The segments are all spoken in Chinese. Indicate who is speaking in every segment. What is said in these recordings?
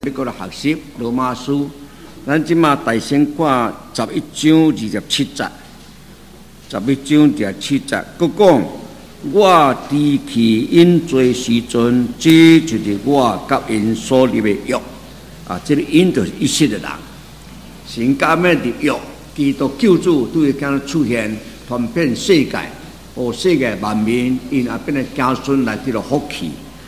Speaker 1: 要过来学习罗马书，咱即马大先看11章27节，11章27节，佮讲我离弃因罪时阵，这就是我甲因所立的约。这个因就是一切的人，神甲咩的约，基督救主都会将出现，传遍世界，和世界万民，因也变成子孙来得到福气。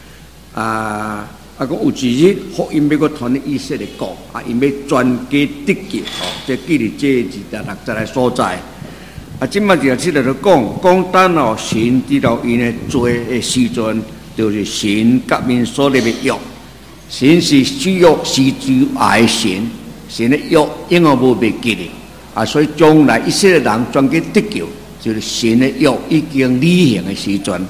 Speaker 1: 讲有一日福音要佮传以色列国，因要全家得救，即记哩这260个所在。即马就即个讲等神知道因的罪的时阵，就是神甲因所立的约。神是只约是只爱神，神的约永远无被记哩。所以将来以色列人全家得救，就是神的约已经履行的时阵。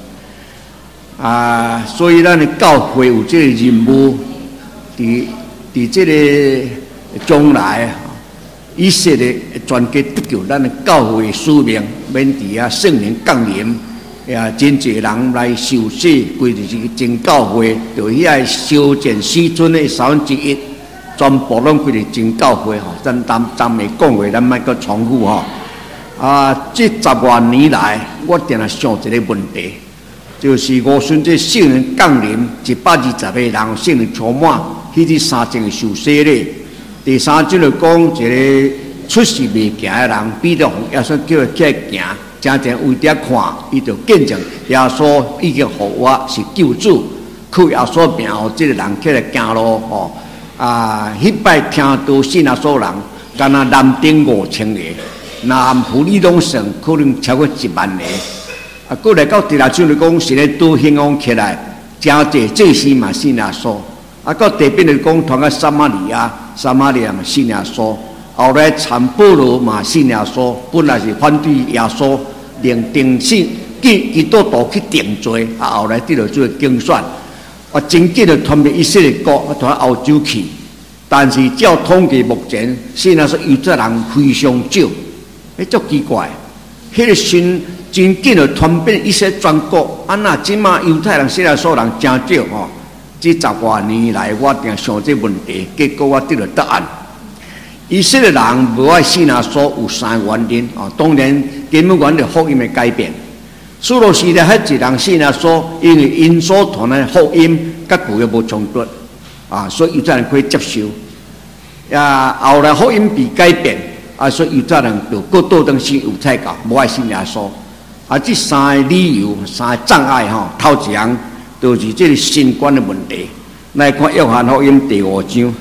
Speaker 1: 所以咱的教会有这个任务，伫这个将来，以色列全家得救，咱的教会的使命，免伫圣灵降临，真侪人来受洗，归就是真教会，就遐修建四尊的1/3，全部拢归是真教会吼。咱没讲话，咱莫搁重复吼。这10多年来，我定来想一个问题。就是五旬节圣灵降临，120个人圣灵充满，迄啲3种受洗礼。第3种就讲一个出世未行的人，彼得耶稣叫他起来行，真正为着看，伊就见证耶稣已经互我是救主，靠耶稣名后，这个人起来行路吼。迄摆听到信耶稣人，敢若男丁5000个，男妇女拢算，可能超过1万个。过来到第2章就讲，神咧都兴旺起来，真济祭司嘛信耶稣。到第边就讲，传到撒玛利亚嘛信耶稣。后来传保罗嘛信耶稣，本来是反对耶稣，定信基督徒去定罪。后来得到做竞选，真紧就传到以色列国，传到欧洲去。但是照统计目前，信耶稣犹太人非常少，足奇怪。迄个信。真紧就传遍一些全国，那即马犹太人、希腊所人真少吼。这10多年来，我定想这问题，结果我得到答案。以色列人无爱信耶稣有3个原因当然根本原因福音的改变。苏罗时代迄一人信耶稣，因为因所传的福音甲旧约无冲突所以犹太人可以接受。后来福音被改变所以犹太人就各倒转信犹太教，无爱信耶稣。这3个理由、3个障碍头一项就是这个新冠的问题。来看约翰福音第5章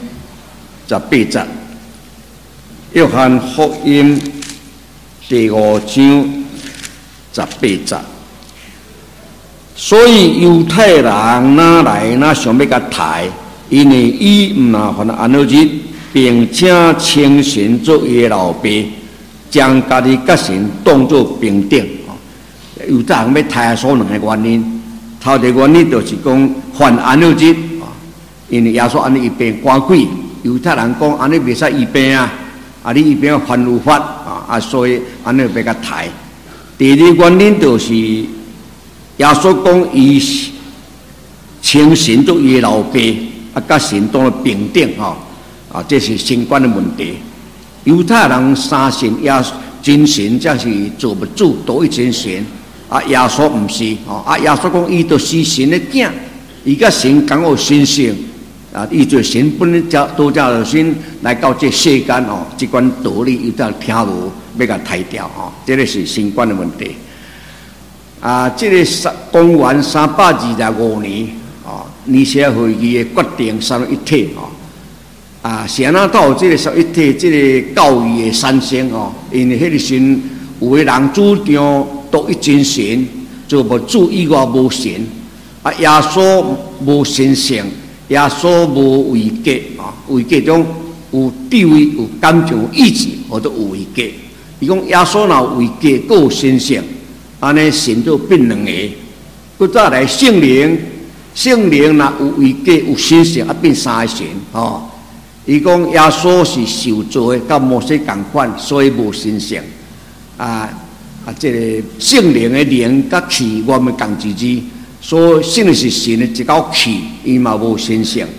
Speaker 1: 18节，约翰福音第5章18节。所以犹太人哪来想要甲抬，因为伊唔拿犯安乐日，并且称神做耶老爸，将家己甲神当作平等。犹太人要抬所2个原因，头一个原因就是讲犯安乐日因为耶稣安尼医病赶鬼，犹太人讲安尼袂使医病你医病犯律法所以安尼要甲抬。第二个原因就是耶稣讲伊称神做伊老爸，甲神当作平等这是新冠的问题。犹太人相信真神才是做不主，独一真神。耶稣唔是耶稣讲伊就是神的囝，伊甲神讲有神性伊做神本来都叫神来到这世间这款道理犹太人听无，要甲抬掉这个是新冠的问题。这个公元325年尼西亚会议的决定三位一体是安怎到这个三位一体这个教义的产生因为迄个神有的人主张独一真神，就无主以外无神耶稣无神性，耶稣无位格位格中有地位、有感情、有意志，或者有位格。伊讲耶稣若有位格，佮有神性，安尼神就变2个。佮再来圣灵若有位格、有神性，变3个神伊讲耶稣是受造的，甲摩西同款，所以无神性这个圣灵的灵甲气，我们共一字，所以圣灵是神的一口气，伊嘛无神性。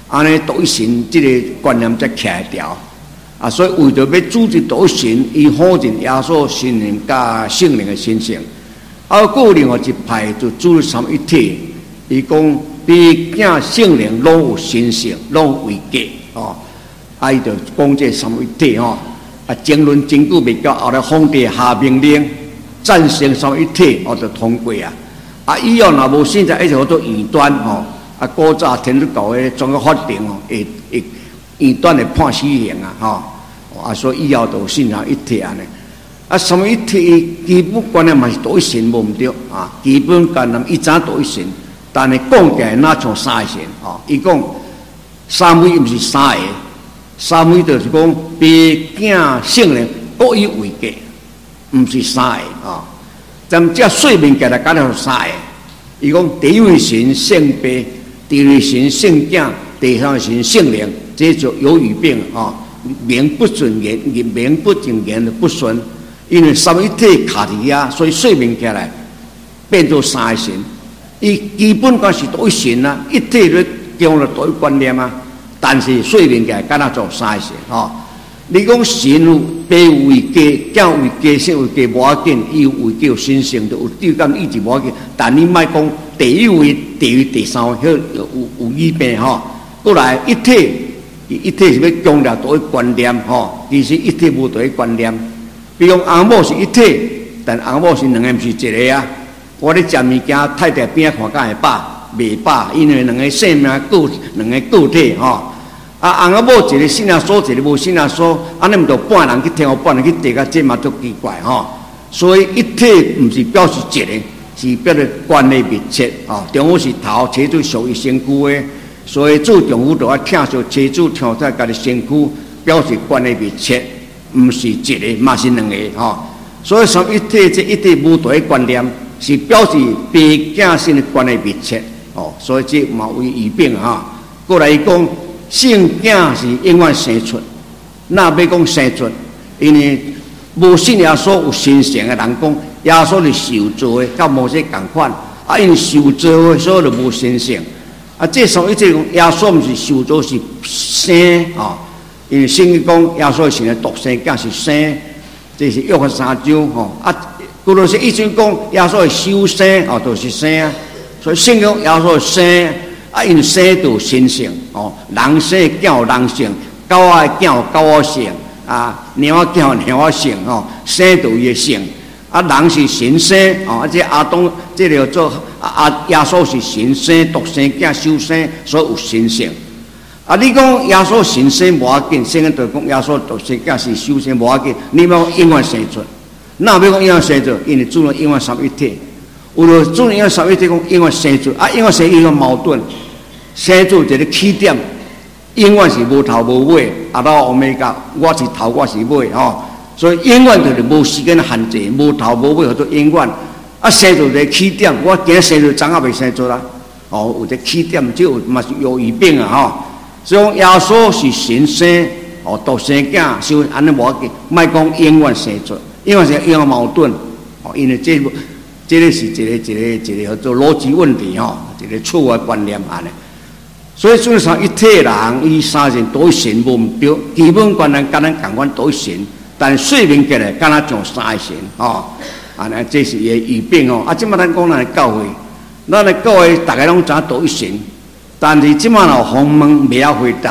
Speaker 1: 安尼独一神这个观念才徛掉。啊，所以为着要组织独一神，伊否认耶稣神灵加圣灵的神性。啊，个另外一派就主三一体，伊讲比囝圣灵拢有神性，拢为假哦。啊，伊就讲这三一体哦。啊，争论真久未到，后来皇帝下命令赞成三一体，我就通过啊。啊，以后若无现在一直好多异端哦。啊，古早天主教的中国法庭哦，会异端的判死刑啊，吼。啊，所以以后就信三一体安尼。啊，三一体基本观念嘛是独一神无毋对啊，基本观念伊知独一神，但是讲起来哪像三个神哦？伊讲三位毋是三个，三位就是讲爸囝圣灵各以为家，毋是三个啊。咱这说明起来敢若三个。伊讲第一位神圣爸，第二位神圣囝，第三位神圣灵，这就有语病啊，名不准言，名不准言的不顺。因为三一体卡伫遐，所以说明起来变做三个神。伊基本讲是独一神啊，一体咧讲了独一观念啊。但是说明起来敢若做三个神哦。你讲神有爸为家，囝为家，圣为家无要紧，伊有为家有神性，就有对感意志无要紧。但你莫讲第一位、第二、第三位，迄有语病吼。过来一体，一体是要强调独一观念吼。其实一体无独一观念。比如翁某是一体，但翁某是两个，毋是一个啊。我咧食物件，太太边看敢会饱，袂饱，因为两个生命两个个体吼。啊，翁某一个信仰所，一个无信仰所，安尼毋着半人去天后，半人去地下，这嘛足奇怪吼。所以一体毋是表示一个，是表示关系密切吼。丈夫是头，妻子属于身躯的，所以做丈夫就要疼惜妻子，疼惜家己身躯，表示关系密切。毋是一个，嘛是两个吼。所以三一体这一体无独一观念，是表示爸囝性的关系密切哦。所以这嘛为语病哈。过来讲，圣囝是永远生出，那要讲生出，因为无信耶稣有神性的人讲，耶稣是受造的，甲摩西共款啊。因为受造的，所以就无神性啊。这三一体讲，耶稣毋是受造，是生哦。因为圣经讲耶稣是独生囝是生，这是约翰3章吼啊。古罗是一经讲耶稣是修生哦，就是生啊。所以圣经耶稣生啊，因生就神性哦。人生囝有人性，狗仔囝有狗仔性啊，猫仔囝有猫仔性哦。生就伊的性啊，人是神生哦。啊，这阿东这叫做耶稣是神生独生囝修生，所以有神性。啊！你讲耶稣神生无要紧，圣经就讲耶稣独生囝是修生无要紧，你要永远生出。那要讲永远生出，因为主了永远三一体。有了主永远三一体，讲永远生出啊，永远生一个矛盾，生出一个起点，永远是无头无尾。阿拉欧米伽，我是头，我是尾吼。所以永远就是无时间限制，无头无尾，叫做永远。啊，生出一个起点，我今日生出，昨仔未生出啦。哦，有一个起点，这有嘛是有语病啊吼。所以耶稣是神生哦，独生囝，所以安尼无要紧，莫讲永远生出，永远是永远矛盾哦，因为这个是一个叫做逻辑问题吼，一个错误的观念安尼。所以基上一体人，伊三神独一神无毋对，基本观念甲咱共款独一神，但说明起来敢若像三个神吼，安尼这是伊的语病哦。啊，即摆咱讲咱的教会，咱的教会大家拢知独一神。但是即马有访问未晓回答，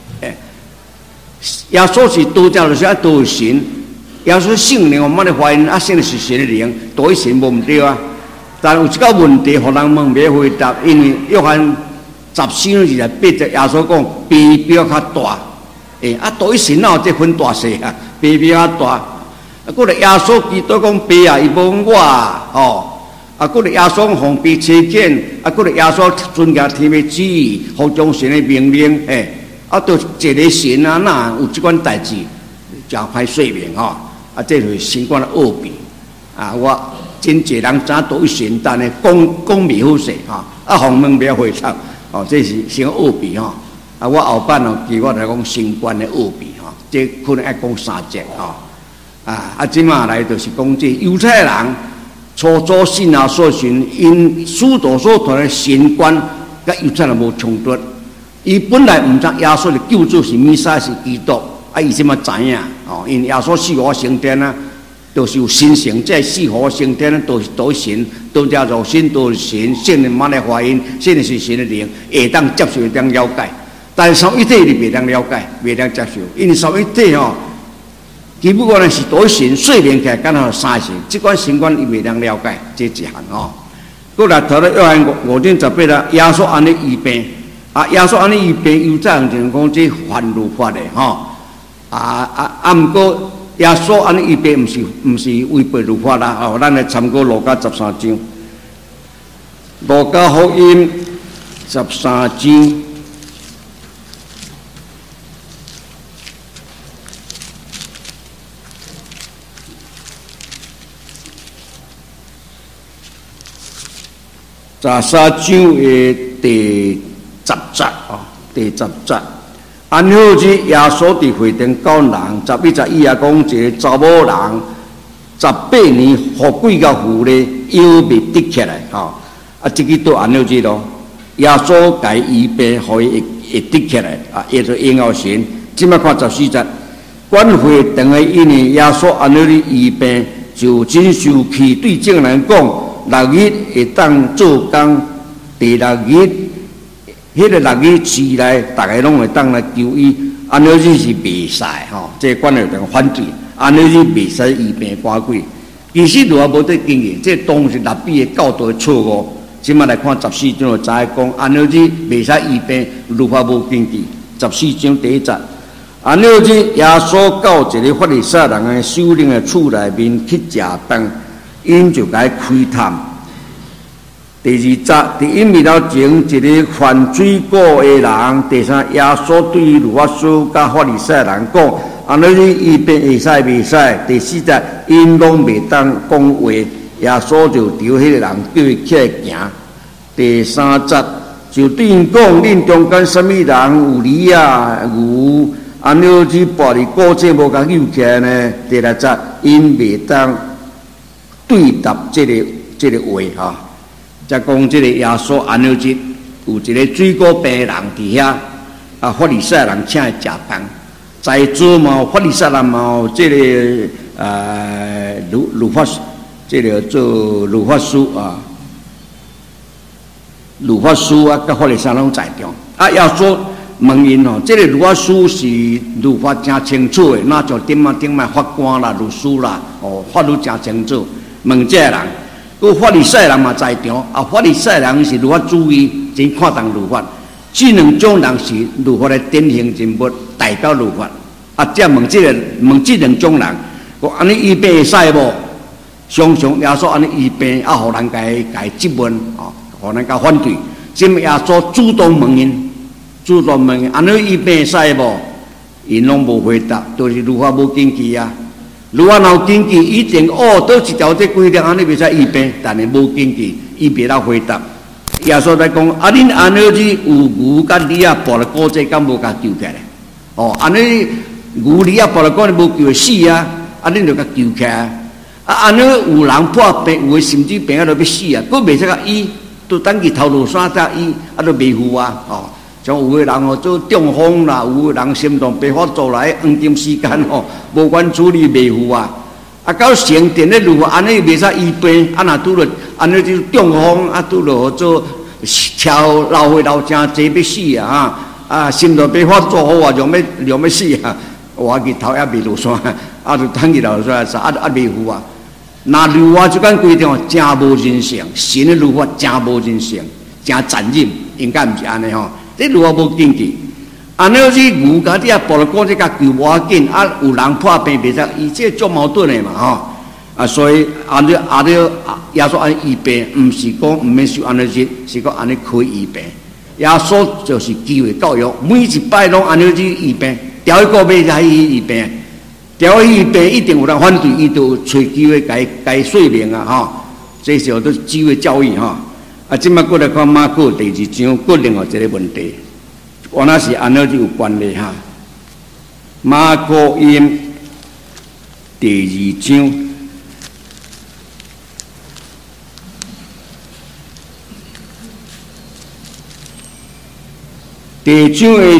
Speaker 1: 耶稣是多教就是啊多神，耶稣圣灵我们的怀疑啊，圣灵是神的灵，多一神无毋对啊。但有一个问题，互人问未回答，因为约翰14:28节耶稣讲，比较较大，啊多一神哪有这分大细啊？比较较大，啊，过来耶稣基督讲，比啊，伊无讲我哦。啊，过来耶稣奉被切见，啊，过来耶稣遵行天的旨意，服从神的命令，啊，都一个神啊，哪有这款代志，真歹说明吼。啊，这就是神官的奥秘啊！我真侪人知独一神，但是讲未好势吼，啊，访问不要回答哦，这是神奥秘吼。啊，我后摆哦，其我来讲神官的奥秘吼，这可能要讲3节吼。啊，即马来就是讲这犹太人。初祖信啊，所信因许多所传的神观，甲犹太人无冲突， 伊本来毋知耶稣的救主是弥赛是基督，啊，伊即么知影哦？因耶稣四活升天啊，都是有神性，这四活升天都神，都叫做神，都是神，圣灵满来发音，圣灵是神的灵，会当接受，会当了解。但是三位一体你袂当了解，袂当接受，因为三位一体吼，基本上是都神，说明起来敢若三神，即款神观伊袂当了解，这一项吼。过来头咧约翰5:18啦，耶稣安尼医病。啊，耶稣安尼医病，有早人讲这犯律法的吼，毋过耶稣安尼医病，毋是违背律法啦，吼，咱来参考路加13章，路加福音13章13章的第10节啊，第10节。安好日，耶稣伫会堂教人，11也讲一个查某人，18年富贵甲富咧，腰未直起来吼。啊，这个都安好日咯。耶稣甲伊医病，互伊会直起来啊，也就应后神。即摆看14节，管会堂的因为耶稣安好日医病，就真受气，对众人讲，6日会当做工，第6日。迄个6日市内，大家拢会当来求医，安好日是袂使吼，这管会堂反对，安好日袂使医病赶鬼。其实如果无得经验，这当是立比的教导的错误。即摆来看14章就知讲，安好日袂使医病，律法无根据。14章第1节，安好日耶稣到一个法利赛人的首领的厝内面去食饭，因就甲伊开探。第2节，伫因面头前一个犯罪过的人。第3，耶稣对律法师甲法利赛人讲，安尼日医病会使袂使？第4节，因拢袂当讲话，耶稣就朝迄个人叫伊起来行。第3节，就对因讲，恁中间什么人有梨啊牛，安尼日跋伫古井无甲救起来呢？第6节，因袂当对答这个话哈。才讲这个耶稣安好日有一个水果病人伫遐，啊，法利赛人请伊食饭，在座嘛，法利赛人嘛，这个律法，这个做律法师啊，律法师啊，甲法利赛人拢在场。啊，耶稣问因吼，这个律法师是律法真清楚的，那像顶摆法官啦、律师啦，哦，法律真清楚，问这个人。个法利赛人嘛在场，啊，法利赛人是律法主义，真看重律法。这两种人是律法的典型人物，代表律法。啊，这问这两种人，我安尼医病会使无？常常耶稣安尼医病，啊，互人家质问，哦，互人家反对。这么耶稣主动问因，安尼医病会使无？因拢无回答，都是律法无根据啊。如果有根据，一定倒一条这规定，安尼袂使医病，但是无根据，伊袂当回答。耶稣在讲，啊，恁安好日有牛甲梨啊，跋了古井，敢无甲救起来？哦，安尼牛梨啊，跋了古井无救会死啊，啊，恁就甲救起来。啊，安尼有人破病，有诶甚至病啊都要死啊，佫袂使甲医，都等去头路山才医，啊，都袂赴啊，哦。像有个人哦做中风啦，有个人心脏病发作来，黄金时间哦，无管处理袂赴啊。啊，到成电咧律法安尼袂使医病，啊若拄着安尼就中风，啊拄着做超老岁老真济要死啊！啊，心脏病发作好啊，用要死啊！我日头也未落山，啊就等日头山袂赴啊。那律法即间规定真无人性，神的律法真无人性，真残忍，应该毋是安尼吼。这律法无根据，安尼是牛家底啊，跋了古这甲救无要紧，啊有人破病袂使医，这足矛盾的嘛吼。啊，所以耶稣安尼医病，毋是讲毋免受安尼日，是讲安尼可以医病。耶稣就是机会教育，每一摆拢安尼日医病，调一个要才医病，调医病一定有人反对，伊就找机会改说明啊吼。这时候都机会教育吼。啊，即摆过来看马可第2章，过另外一个问题，我那是安好日有关系哈。马可福音第2章。 第章的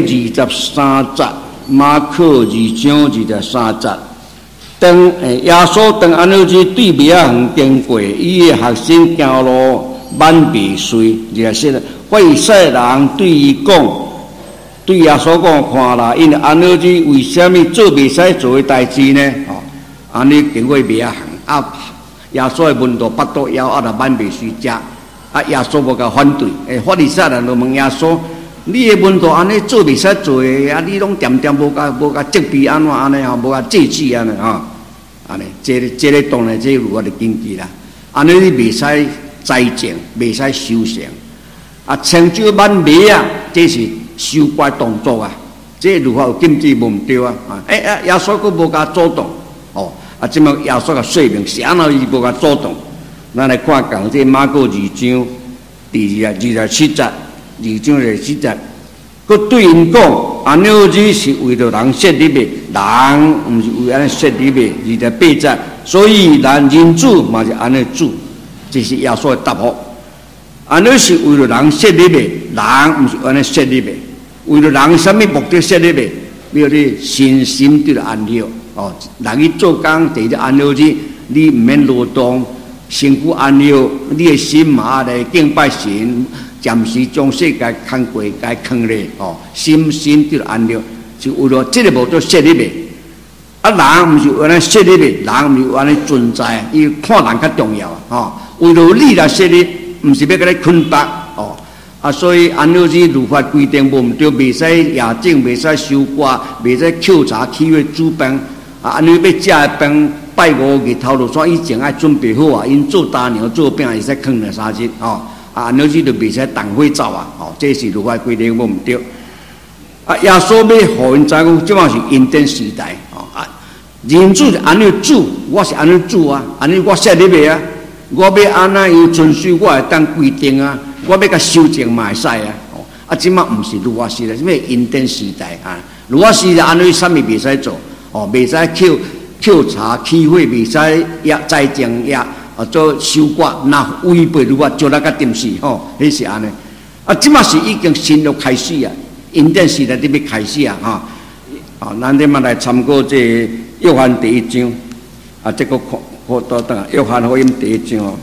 Speaker 1: 23节，马可2章23节。当耶稣当安乐之对面啊横经过，伊的学生行路满被水，就说法利赛人对伊讲，对耶稣讲，看啦，因安乐之为什么做袂使做的代志呢？安尼经过面啊横啊，耶稣的门徒腹肚枵啊，就满被水食，耶稣无甲反对，法利赛人就问耶稣。你的门徒安尼做袂使做的，你拢点点无甲责备安怎安尼无甲制止安尼安尼，这个当然这如何的经济啦。安尼你袂使栽种，袂使收成。成就满糜啊，这是收割动作啊。这如何有禁止无毋对啊？耶稣佫无甲主动即摆耶稣甲说明是安怎伊无甲主动。咱来看讲这马可2章第27节。2章27节，佮对因讲，安乐子是为着人设立的，人毋是为安尼设立的。28节，所以人主嘛是安尼主，这是耶稣的答复。安乐是为着人设立的，人毋是安尼设立的。为着人什么目的设立的？要你身心得安乐人去做工，第一安乐子，你毋免劳动，身躯安乐，你的心嘛来敬拜神。暂时将世界看过，该坑咧心得安乐，是为了这个目的设立的。人毋是为了设立的，人毋是为了存在，伊看人较重要为了你来设立，毋是要甲你捆绑所以安乐日律法规定无毋对，袂使夜整，袂使收割，袂使扣查起月煮饭安尼要食的饭，拜5日头路线以前爱准备好因做大娘做饼会使放2-3日安乐日就袂使动火走这是律法规定无毋对。耶稣要互因知讲，即马是阴间时代人主是安乐主，我是安乐主安尼我设立的我要安那样遵守我会当规定我要甲修正嘛会使即马毋是律法时代，什么阴间时代律法时代安尼啥物袂使做袂使扣查起火，袂使栽种做收割，那违背律法就那个定死迄是安尼即马是已经新约开始阴间时代伫要开始咱即马来参考这约翰第1章这个看到等约翰福音第1章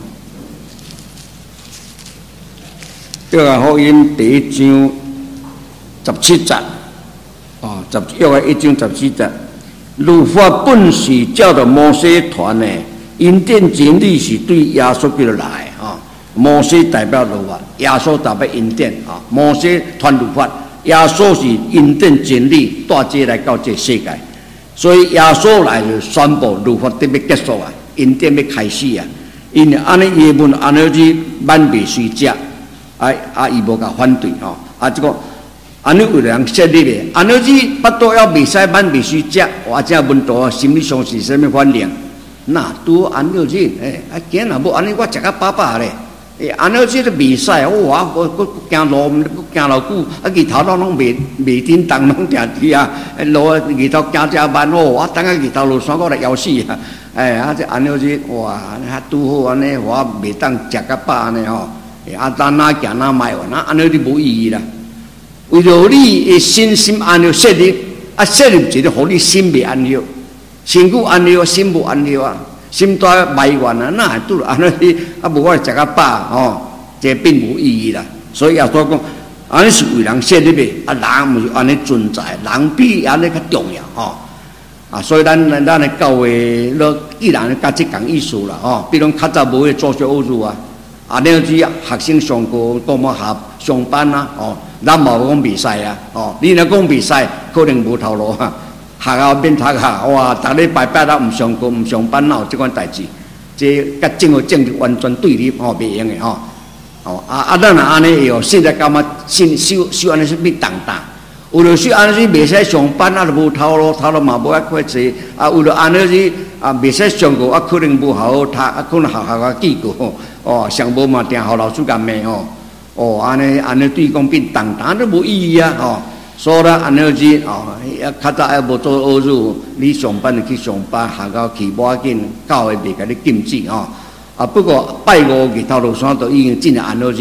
Speaker 1: 约翰福音第1章17节约翰1章17节，律法本是照着摩西传的。阴间真理是对耶稣基督来摩西代表律法，耶稣代表阴间摩西传律法，耶稣是阴间真理带这来到这世界，所以耶稣来就宣布律法得要结束阴间要开始因为安尼耶门安乐日满被水食伊无甲反对这个安尼为了人设立的安乐日腹肚枵袂使满被水食，这门徒心理上是啥物反应？那拄安乐日，今若无安尼，我食甲饱饱咧。安乐日都袂使，我行路，行偌久，日头拢袂叮当，拢定伫路日头行遮慢我等下日头落山，我来枵死这安乐日，拄好安尼，我袂当食甲饱安尼咱哪行哪卖那安乐日无意义啦。为着你的心安乐设立，设立一个，互你心袂安乐。身躯安乐，心无安乐心带埋怨哪会拄安尼无法食甲饱这并无意义啦。所以耶稣讲，安尼是为人设立的人毋是安尼存在，人比安尼较重要所以咱的教会，既然甲即讲意思啦比如较早无迄做小学务你只学生上课多么上班咱嘛讲袂使你若讲袂使，可能无头路学校免读逐礼拜毋上课毋上班，哪有即款代志？这甲政府政治完全对立袂用的咱若安尼现在感觉修安尼是变重担，为了修安尼袂使上班就无头路嘛无爱过济为了安尼袂使上课可能无好好读可能学校记过上无嘛定互老师甲骂安尼对讲变重担都无意义所以安乐日较早无做学务，你上班就去上班，学校去无要紧，教会袂甲你禁止不过拜5日头落山都已经进了安乐日啦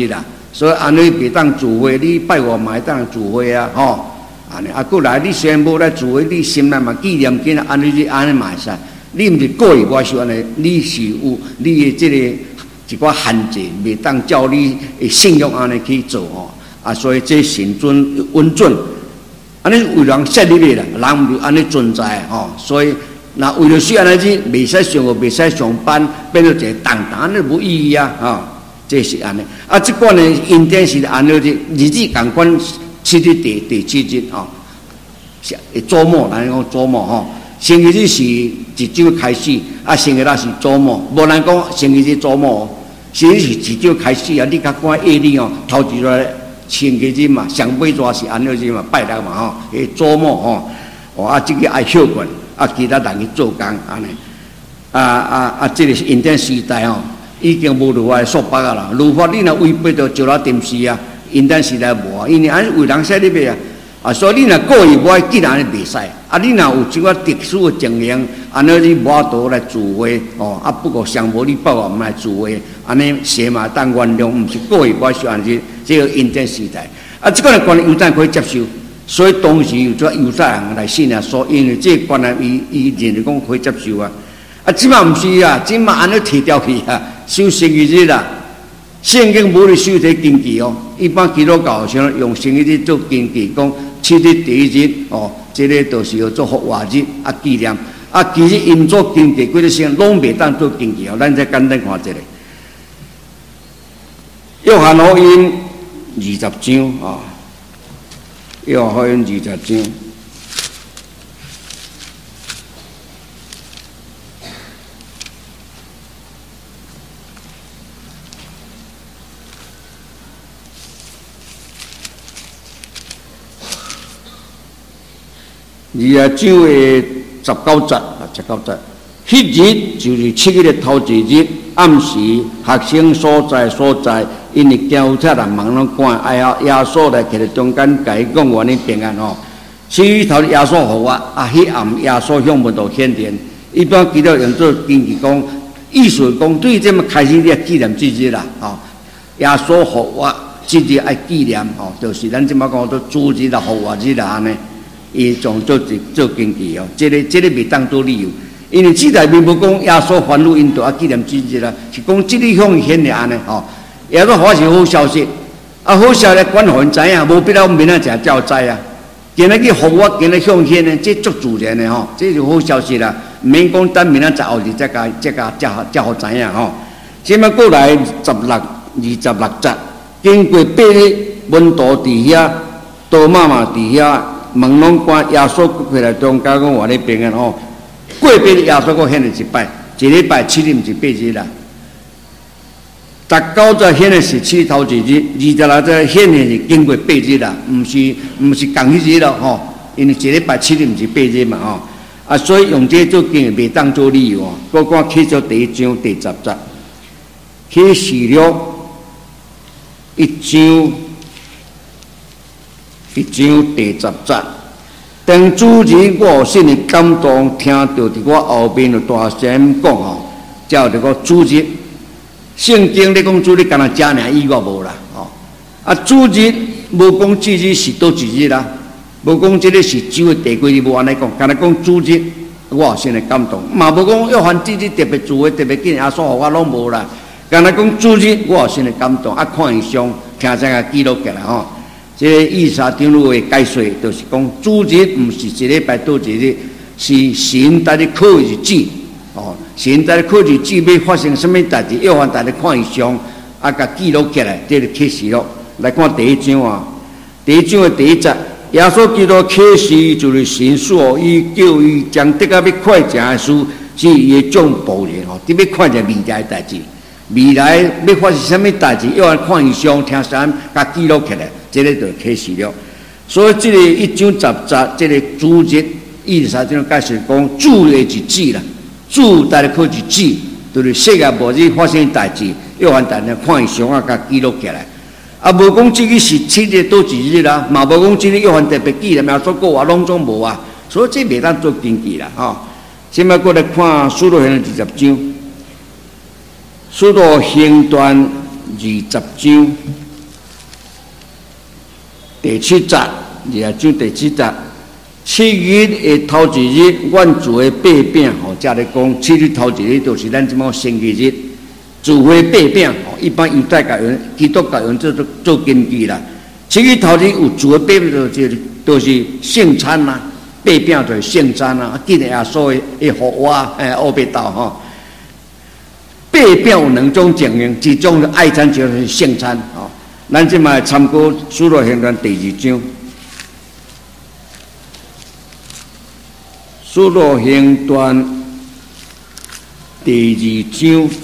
Speaker 1: 所以安尼袂当聚会，你拜五嘛会当聚会啊，吼，安尼啊，过来你虽然无来聚会，你心内嘛纪念紧安尼嘛会使。你毋是故意我是安尼，你是有你的这个一寡限制，袂当照你的信仰安尼去做吼。啊，所以这神尊温准，安尼为人设立的啦，人毋就安尼存在吼。所以那为了需要安尼去，袂使上学，袂使上班，变做一个当安尼无意义啊，吼。这是安尼。啊，即款呢，因典是安尼的，日子共款7日第7日吼，周末，咱讲周末吼。星期日是一周开始，啊，星期六是周末，无人讲星期日周末，星期日是一周开始啊。你甲看夜里哦，头一个星期日嘛，上尾抓是安尼日嘛，拜六嘛吼，迄周末吼，哦啊，这个爱休困，啊，其他人去做工安尼，这个是因典时代吼，已经无如法说法啊啦。如法你若违背着就了定时啊，因典时代无啊，因为安尼为人设立的啊。啊，所以你若故意无爱既然袂使，啊，你若有即个特殊的情形，安尼你无法度来聚会哦，啊，不过上无你报我们来聚会，安尼邪嘛当原谅，毋是故意我是安尼，这个因典时代，啊，这个呢观念犹太人可以接受，所以当时有做犹太人来信啊，说因为这个观念伊认为讲可以接受啊，啊，即嘛毋是啊，即嘛安尼提掉去啊，守星期日啦。圣经无咧守这经期哦，一般基督教像用星期日做经期，讲7日第1日哦，这个就是要做复活日啊纪念啊。其实因做经期，几个先拢袂当做经期哦。咱再简单看一个，约翰福音20章啊，约翰福音20章。20章的19節啊，19節，迄日就是7日的頭一日，暗時學生所在，因為驚有賊人忙攏趕，哎呀，耶穌來徛在中間，甲伊講原因平安吼。7日頭耶穌復活，啊，迄暗耶穌向門徒顯現，一般基督用做經句講，意思講對這麼開始你要紀念這日啦，吼，耶穌復活這日愛紀念吼，就是咱即馬講做主日啦、復活日啦安尼。伊從做經記哦，這個袂當做理由，因為這內面無講耶穌反怒因度啊紀念這日啦，是講這裡向顯的安尼吼。耶穌發是好消息，啊好消息管互因知影，無必要明仔才照知啊。今日去復活，今日向顯的，這足自然的吼，這就好消息啦，唔免講等明仔才後日才互知影吼。這麼過來26節，經過8日，門徒佇遐，多馬嘛佇遐。門攏關，耶穌回來中間講話咧平安吼。過8日耶穌佫顯現一擺，一禮拜7日毋是8日啦。19節顯現是7日頭一日，26節顯現是經過8日啦，毋是同一日咯吼。因為一禮拜7日毋是8日嘛吼。啊，所以用這做經袂當做理由哦。我看啟示錄第1章第10節，啟示錄1章第10節，當主日我心裡感動，聽到佇我後面有大聲講吼，叫這個主日。聖經咧講主日，干那遮爾以外無啦吼。啊，主日無講這日是倒一日啦，無講這個是週的第幾日，無安尼講，干那講主日我心裡感動，嘛無講約翰這日特別聚會特別緊，耶穌互我攏無啦。干那講主日我心裡感動，啊看異象，聽這個記錄起來吼。這個以賽長老的解說就是講，主日唔是一禮拜倒一日，是神帶你考日子哦。神帶你考日子要發生什麼代志，約翰帶你看異象，啊，甲記錄起來，這個啟示錄來看第1章啊。第1章的第1節，耶穌基督啟示就是神所伊叫伊將得到要快成的事，是伊的種僕人吼，特別快成未來的代志。未來要發生什麼代志，約翰看異象，聽神甲記錄起來。這個就啟示了，所以這個1章10節，這個主日23章解釋講主的日子啦，主帶嚟考日子，就是世界末日發生代志，約翰帶嚟看異象啊，甲記錄起來。啊，無講這個是7日倒一日啦，嘛無講這個約翰特別記啦，嘛所過話攏總無啊，所以這袂當做經記啦，吼。現在過來看使徒行傳20章，使徒行傳20章。 第7节，20章第7节，7日的头一日，阮做的八饼，遮咧讲7日头一日就是咱即满星期日，做的八饼，一般犹太教人、基督教人做根据啦。7日头一日有做的八饼，就是圣餐啦，八饼就是圣餐啦，记得耶稣的复活，乌白道吼。八饼有2种情形，一种是爱餐，就是圣餐，吼。咱即卖参考《使徒行传》第2章，《使徒行传》第2章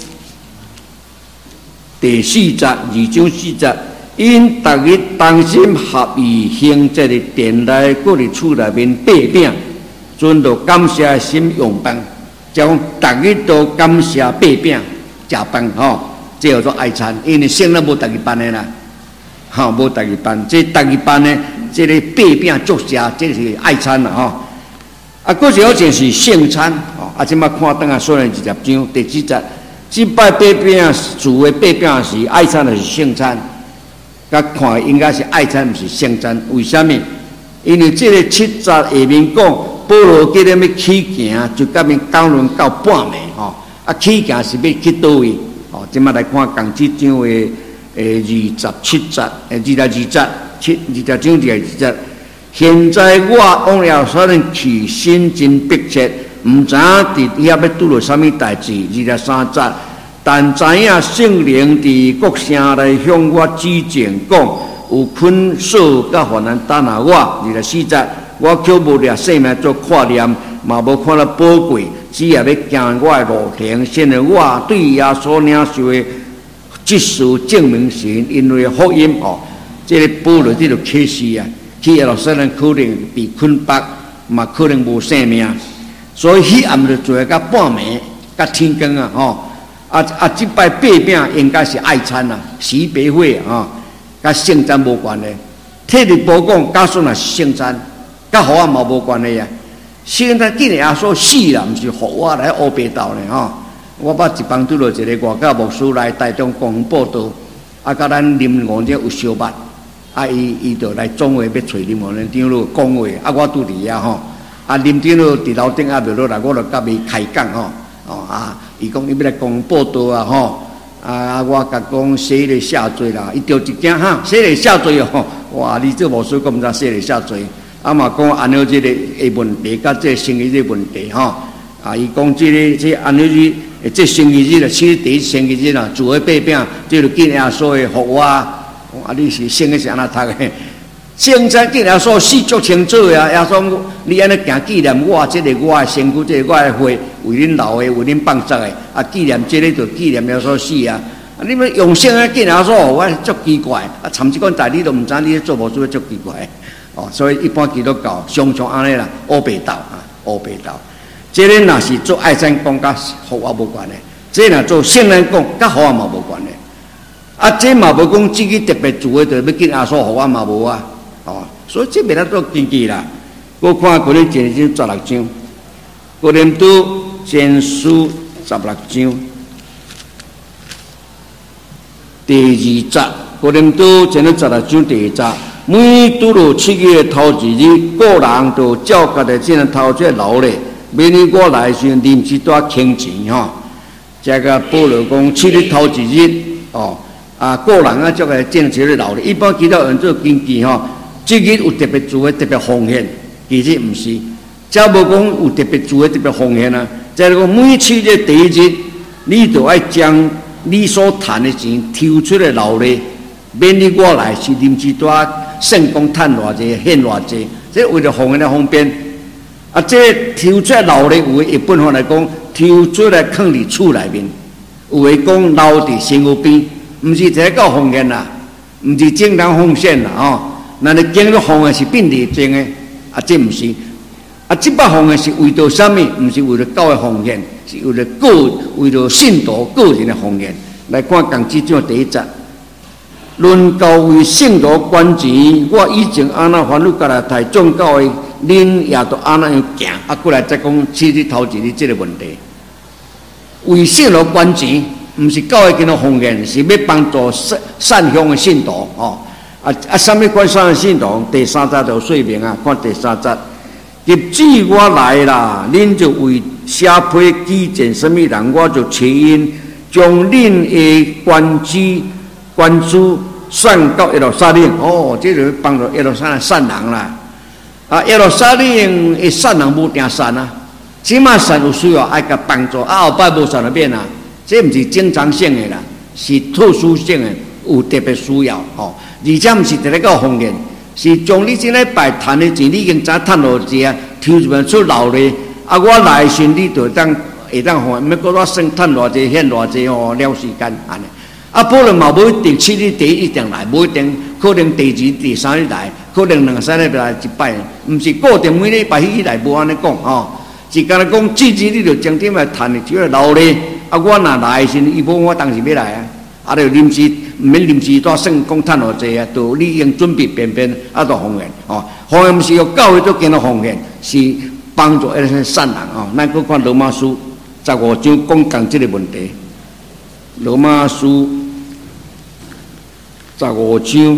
Speaker 1: 第4节，2章4节，因逐日同心合意行这个殿内，各伫厝内面八饼，存着感谢心用饭，就讲逐日都感谢八饼食饭吼，这叫做爱餐，因为圣人无逐日办的啦。吼，无逐日办，这逐日办呢，这个八饼足食，这是爱餐啦吼。啊，佫是好像是圣餐吼。啊，即摆看倒啊，所以20章第7节，即摆八饼做的八饼是爱餐，还是圣餐？甲看应该是爱餐，毋是圣餐。为虾米？因为这个7节下面讲，保罗叫咱要起行，就甲面讲论到半暝吼。啊，起行是要去倒位？吼，即摆来看共即章的。27节，20章第2节。现在我往了所人去，心真迫切，毋知影伫遐要拄着啥物代志。23节，但知影圣灵伫各城内向我指证讲，有困锁甲患难等候我。24节，我却无掠性命做看念，嘛无看到宝贵，只也要行我的路程，显得我对耶稣领受的。即事证明神，因为福音哦，这个保罗这个启示啊，去耶路撒冷可能被困绑，嘛可能无性命，所以迄暗就做到半暝，到天光啊吼。即摆八饼应该是爱餐啊，喜白会啊，甲圣餐无关的。替你保讲，假说若是圣餐，甲福音嘛无关的呀。圣餐既然也说死啦，毋是复活来乌白道呢吼。我捌一帮拄着一个外教牧师来台中公报道，甲咱林王这有相捌，伊就来总会要找林王连长老讲话，我拄伫遐吼，林长老伫楼顶袂落来，我就甲伊开讲吼，伊讲伊要来公报道吼，我甲讲洗礼下罪啦，伊着一惊哈，洗礼下罪哦，哇，你这牧师讲毋知洗礼下罪，嘛讲按照这个问题，甲这生意这问题吼，伊讲这按照这星期日啦，7日第1星期日啦，做的八饼，这就见耶稣的复活。你是圣的是安那读的？圣餐见耶稣死足清楚呀！耶稣，你安尼行纪念我，这个我的身躯，这个我的血，为恁流的，为恁放纵的。纪念这个就纪念耶稣死啊！你们用圣的见耶稣，我足奇怪。参即款代你都唔知，你做无做足奇怪。所以一般基督教常常安尼啦，乌白道啊，乌白道。这个若是做爱餐讲，甲福音无关的；这若做圣人讲，甲福音嘛无关的。这嘛无讲自己特别做的，就要紧耶稣福音嘛无啊。所以这袂当做根据啦。我看过咧前章16章，哥林多前书16章第2节，哥林多前16章第2节，每拄着7日的头一日，个人就照家己这头这劳力。明年我来时，临时多轻钱吼。这个保罗讲7日头一日个人照个正常的劳力。一般其他人做根据吼，这日有特别做的特别奉献，其实毋是。则无讲有特别做的特别奉献啊。再讲每7日第1日，你就要将你所赚的钱抽出来劳力。明年我来时，临时多算讲赚偌济，献偌济，这为了奉献的方便。这抽出来劳力，有的一般法来讲，抽出来放伫厝内面；有的讲留伫身躯边，毋是这个奉献啦，毋是正当奉献啦吼。那你经过奉献是变利正的，这毋是。这摆奉献是为着什么？毋是为了教会奉献，是为了信徒个人的奉献。来看共即章第1节，论教会圣徒关钱，我以前安那烦恼甲来台众教会。恁也都安那样行，过来再讲7日头一日这个问题。为圣徒捐钱，毋是教会跟他奉献，是要帮助善向的信徒什么款三个信徒？第3节就说明啊，看第3节。入主我来啦，恁就为写批举荐什么人，我就找因，将恁的关注送到耶路撒冷。哦，这就是帮助耶路撒冷善人啦。耶路撒冷的善人无定善啊，即马善有需要爱甲帮助，后摆无善就免啊。这毋是经常性的啦，是特殊性的，有特别需要哦。而且毋是直咧到奉献。是将你即礼拜赚的钱，你已经早趁落去啊，抽一份出老咧。我来时你就会当吼，免搁我算趁偌济，献偌济哦，了时间安尼。可能嘛无一定七日第一定来，无一定可能第2、第3日来，可能2、3礼拜来一摆，毋是固定每礼拜迄日来，无安尼讲吼。是干那讲，即日你就将点来赚的就要留咧。我若来时，伊无我当时要来啊，就临时。毋免临时带算讲趁偌济啊，就你已经准备便便就奉献哦。奉献毋是用教会做见到奉献，是帮助一些善人哦。咱搁看罗马书15章讲讲这个问题。罗马书15章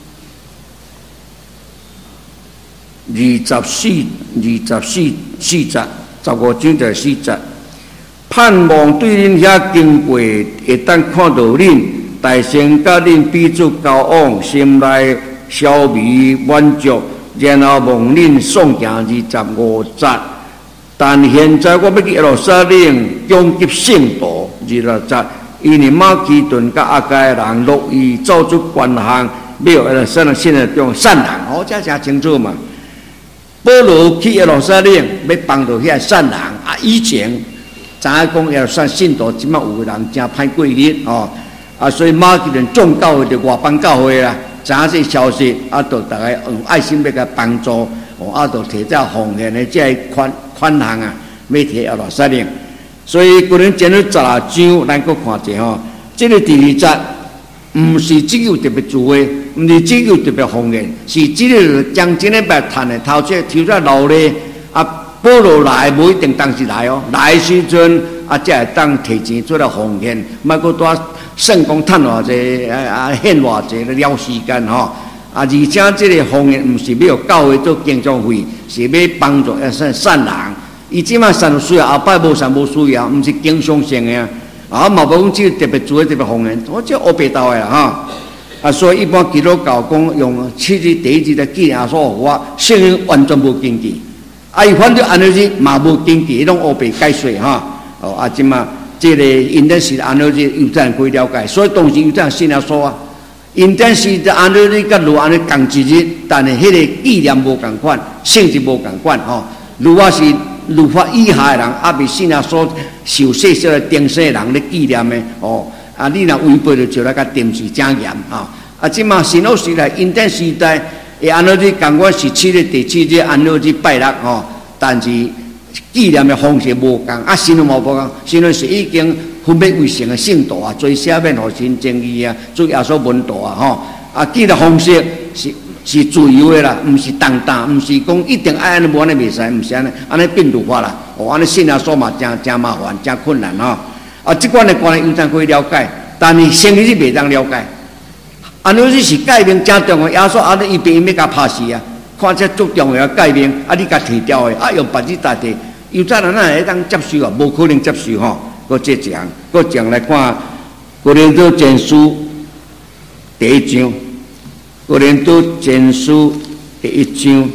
Speaker 1: 24节，15章就4节，盼望对恁遐经过会当看到恁。大先甲恁彼此交往，心内消弭满足，然后望恁送行25节。但现在我要去耶路撒冷攻击圣徒26节，因为马其顿甲阿该人乐意做出权项，要耶路撒冷现在种善人，哦，这真清楚嘛。保罗去耶路撒冷要帮助遐善人啊，以前知影讲耶路撒冷信徒即马有人真歹过日哦。所以马其顿众教会就外邦教会啦，知影这消息，就大家用爱心要甲帮助，就摕这奉献的这款项啊，要摕耶路撒冷。所以个人前头16章，咱搁看者吼，这个第2节，毋是只有特别聚会，毋是只有特别奉献，是只有将这礼拜赚的头这留咧。保罗来无一定当时来哦，来时阵才会当摕钱出来奉献，莫搁带算讲趁偌济献偌济了时间吼。而且这个奉献毋是要教会做经常费，是要帮助善人。伊即马善有需要，后摆无善无需要，毋是经常性的啊。嘛无讲只特别做特别奉献，我这黑白道的啦吼。所以一般基督教讲用7日第1日来纪念耶稣复活，圣经完全无根据。伊反正安尼日嘛无根据，拢黑白解说哈。即马这个因典是安尼日犹太人可以了解，所以当时犹太人信耶稣啊。因典是安尼日甲路安尼共一日，但是迄个意念无共款，性质无共款吼。如果是律法以下的人，未信耶稣受洗小的定死的人咧纪念的你若违背就来甲定罪正严即马新约时代、因典时代。安尼日共阮是7日第7日安尼日拜六但是纪念的方式无共，神无无共，神是已经分别为圣的圣徒啊，做赦免互神正义啊，做耶稣门徒纪念方式是自由的啦，毋是当当，毋是讲一定爱安尼无安尼袂使，毋是安尼变律法啦，安尼信耶稣嘛真麻烦，真困难即款的观念有当可以了解，但是圣日袂当了解。安尼日是改名真重要，耶稣安尼伊病要甲拍死啊！看这足重要改名，你甲提掉的，用别日代替，犹太人哪会当接受啊？无可能接受搁这一项，搁讲来看《哥林多前书》第1章，《哥林多前书》第1章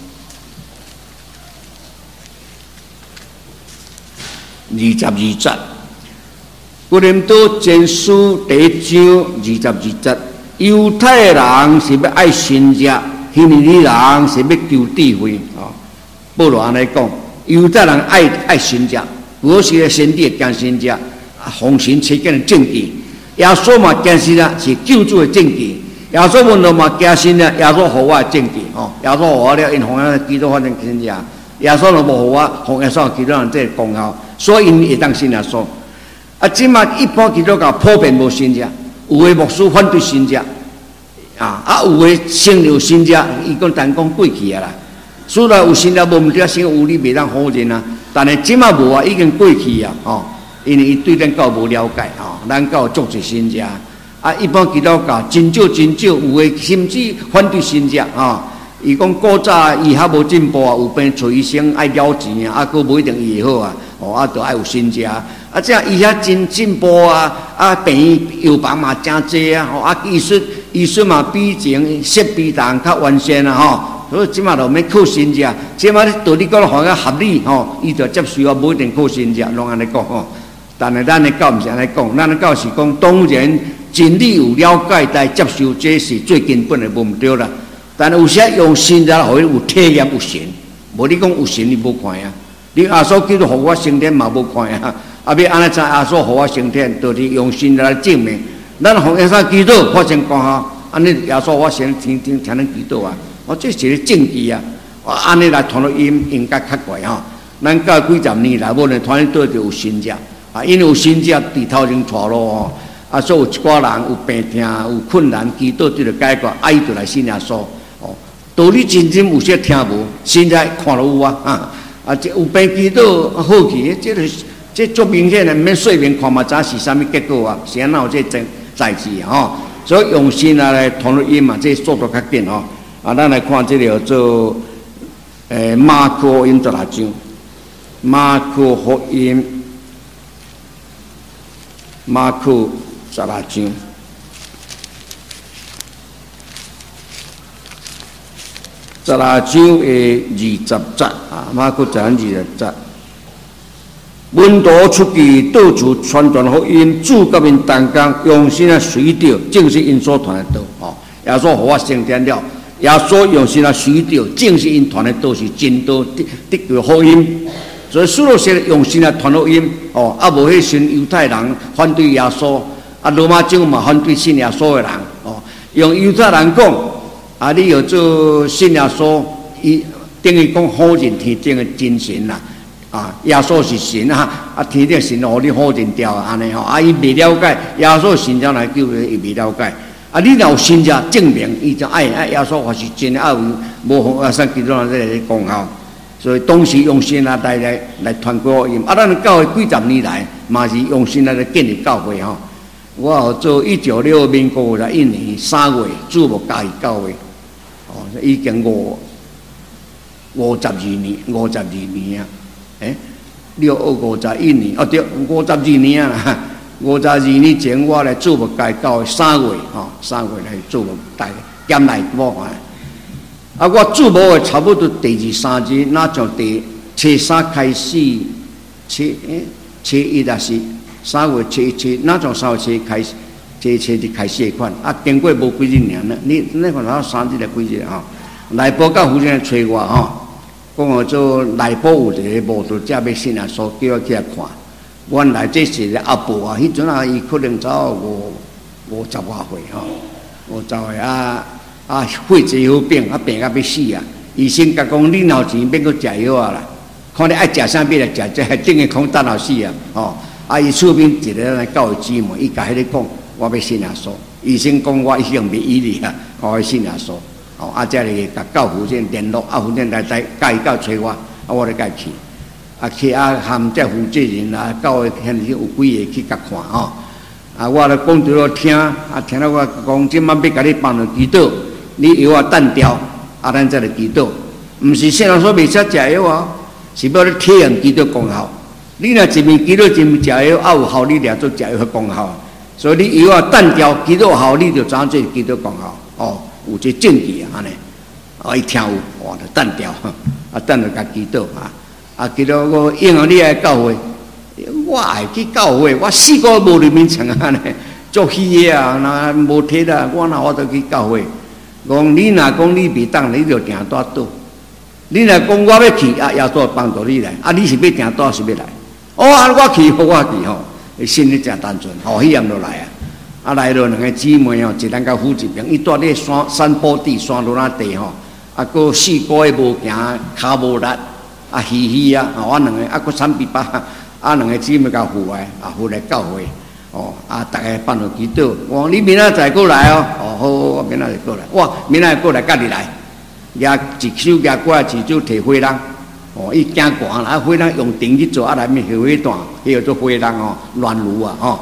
Speaker 1: 22节，《哥林多前书》第1章22节。犹太人是要爱神者，希利尼人是要求智慧保罗安尼讲，犹太人爱神者，我是先帝惊神者，奉神切见的证据。耶稣嘛惊神啊，是救主的证据。耶稣问到嘛惊神啊，耶稣互我的证据耶稣互我了，因奉了基督反正神者，耶稣若无互我，奉耶稣基督人这个功效，所以因会当信耶稣。即马一般基督教普遍无信者。有的牧师反对信者，有的信有信者，伊讲单讲过去啦。虽然有信者无毋对信有你袂当否认啊，但是即马无已经过去啊，因为伊对咱教无了解咱教足是信者， 一般基督教真少，有诶甚至反对信者伊讲古早医学无进步有病找医生爱了钱佫无一定医好著爱有信者这样医学真进步病药房嘛真济医术嘛比前设备当较完善所以即马就免靠信者，即马道理讲法较合理伊就接受无一定靠信者，拢安尼讲但是咱的教毋是安尼讲，咱的教是讲当然真理有了解来接受，这是最根本的，无毋对啦。但有些用信者互伊有体验有神，无你讲有神你无看你耶稣基督互我升天嘛无看要安尼知耶稣互我升天，就是用信者来证明。咱互耶稣基督发生关系，安尼耶稣我升天听咱基督这是个证据安尼来传福音应该较怪咱教几十年来，无论传到就有信者因为有信者伫头前带路所以有一寡人有病痛有困难，基督就解决，伊就来信耶稣道理真有些听无，现在看到有这有病基督好去，这足明显的，免说明看嘛，知是啥物结果是安怎有这代志所以用心来传福音嘛，这速度较紧咱来看这个做马可福音16章，马可福音马可16章。16章的20节马可16章20节，门徒出去到处传传福音，主甲因同工，用心随着，正是因所传的道耶稣互我升天了，耶稣用心随着，正是因传的道是真道，得着福音。所以使徒说用心传福音无迄时犹太人反对耶稣，罗马政府嘛反对信耶稣的人用犹太人讲你要做信耶稣，伊等于讲否认天顶的真神啦耶稣是神天顶神互你否认掉安尼伊未了解耶稣神怎来救伊未了解你若有信者证明伊就爱耶稣话是真的无像基督徒在讲所以当时用心来传福音咱教会几十年来嘛是用心来建立教会我做1965民国51年3月主牧嘉义教会已经52年651年对52年52年前我来主牧嘉义教会3月来主牧大兼来部分我主牧的差不多第2、3日，那从初3开始，初1也是3月初1，那从3月初1开始，初1就开始的款经过无几日年了，你看到3日来几日内部甲负责人找我讲做内部有一个牧师要信耶稣，叫我去来看。原来这是阿婆迄阵伊可能走50多岁50岁血脂好病病到要死医生甲讲你若有钱免阁食药啦，看你爱食啥物来食，这等于讲等后死伊厝边一个咱教会姊妹，伊甲迄个讲我要信耶稣，医生讲我已经袂医你我要信耶稣才来甲教负责人联络负责人来教伊到找我我来甲去去含这负责人教会现有几个去甲看我来讲对我听听到我讲即摆要甲你放落祈祷，你药等掉咱才来祈祷，毋是信耶稣袂使食药是要你体验基督功效。你若一面基督一面食药有效，你俩做食药的功效，所以你药等掉基督效，你就知影这是基督功效有这证据安尼伊听有就等掉等着甲祈祷祈祷我应用你来教会，我爱去教会，我4个无入眠床安尼足虚的若无体力我哪法度去教会？讲你若讲你袂当，你就定带倒。你若讲我要去耶稣帮助你来你是要定倒是要来？我去心里真单纯喜验就来来了两个姊妹一人甲负一边，伊住咧山坡地山路那地佫4个月无行，骹无力虚虚我两个佫惨逼巴两个姊妹甲扶来教会大家办落祈祷，我讲你明仔载过来好，我明仔载过来，哇，明仔载过来甲你来，举一手举过来，一手提火人伊惊寒火人用电去做来面火段，迄叫做火人暖炉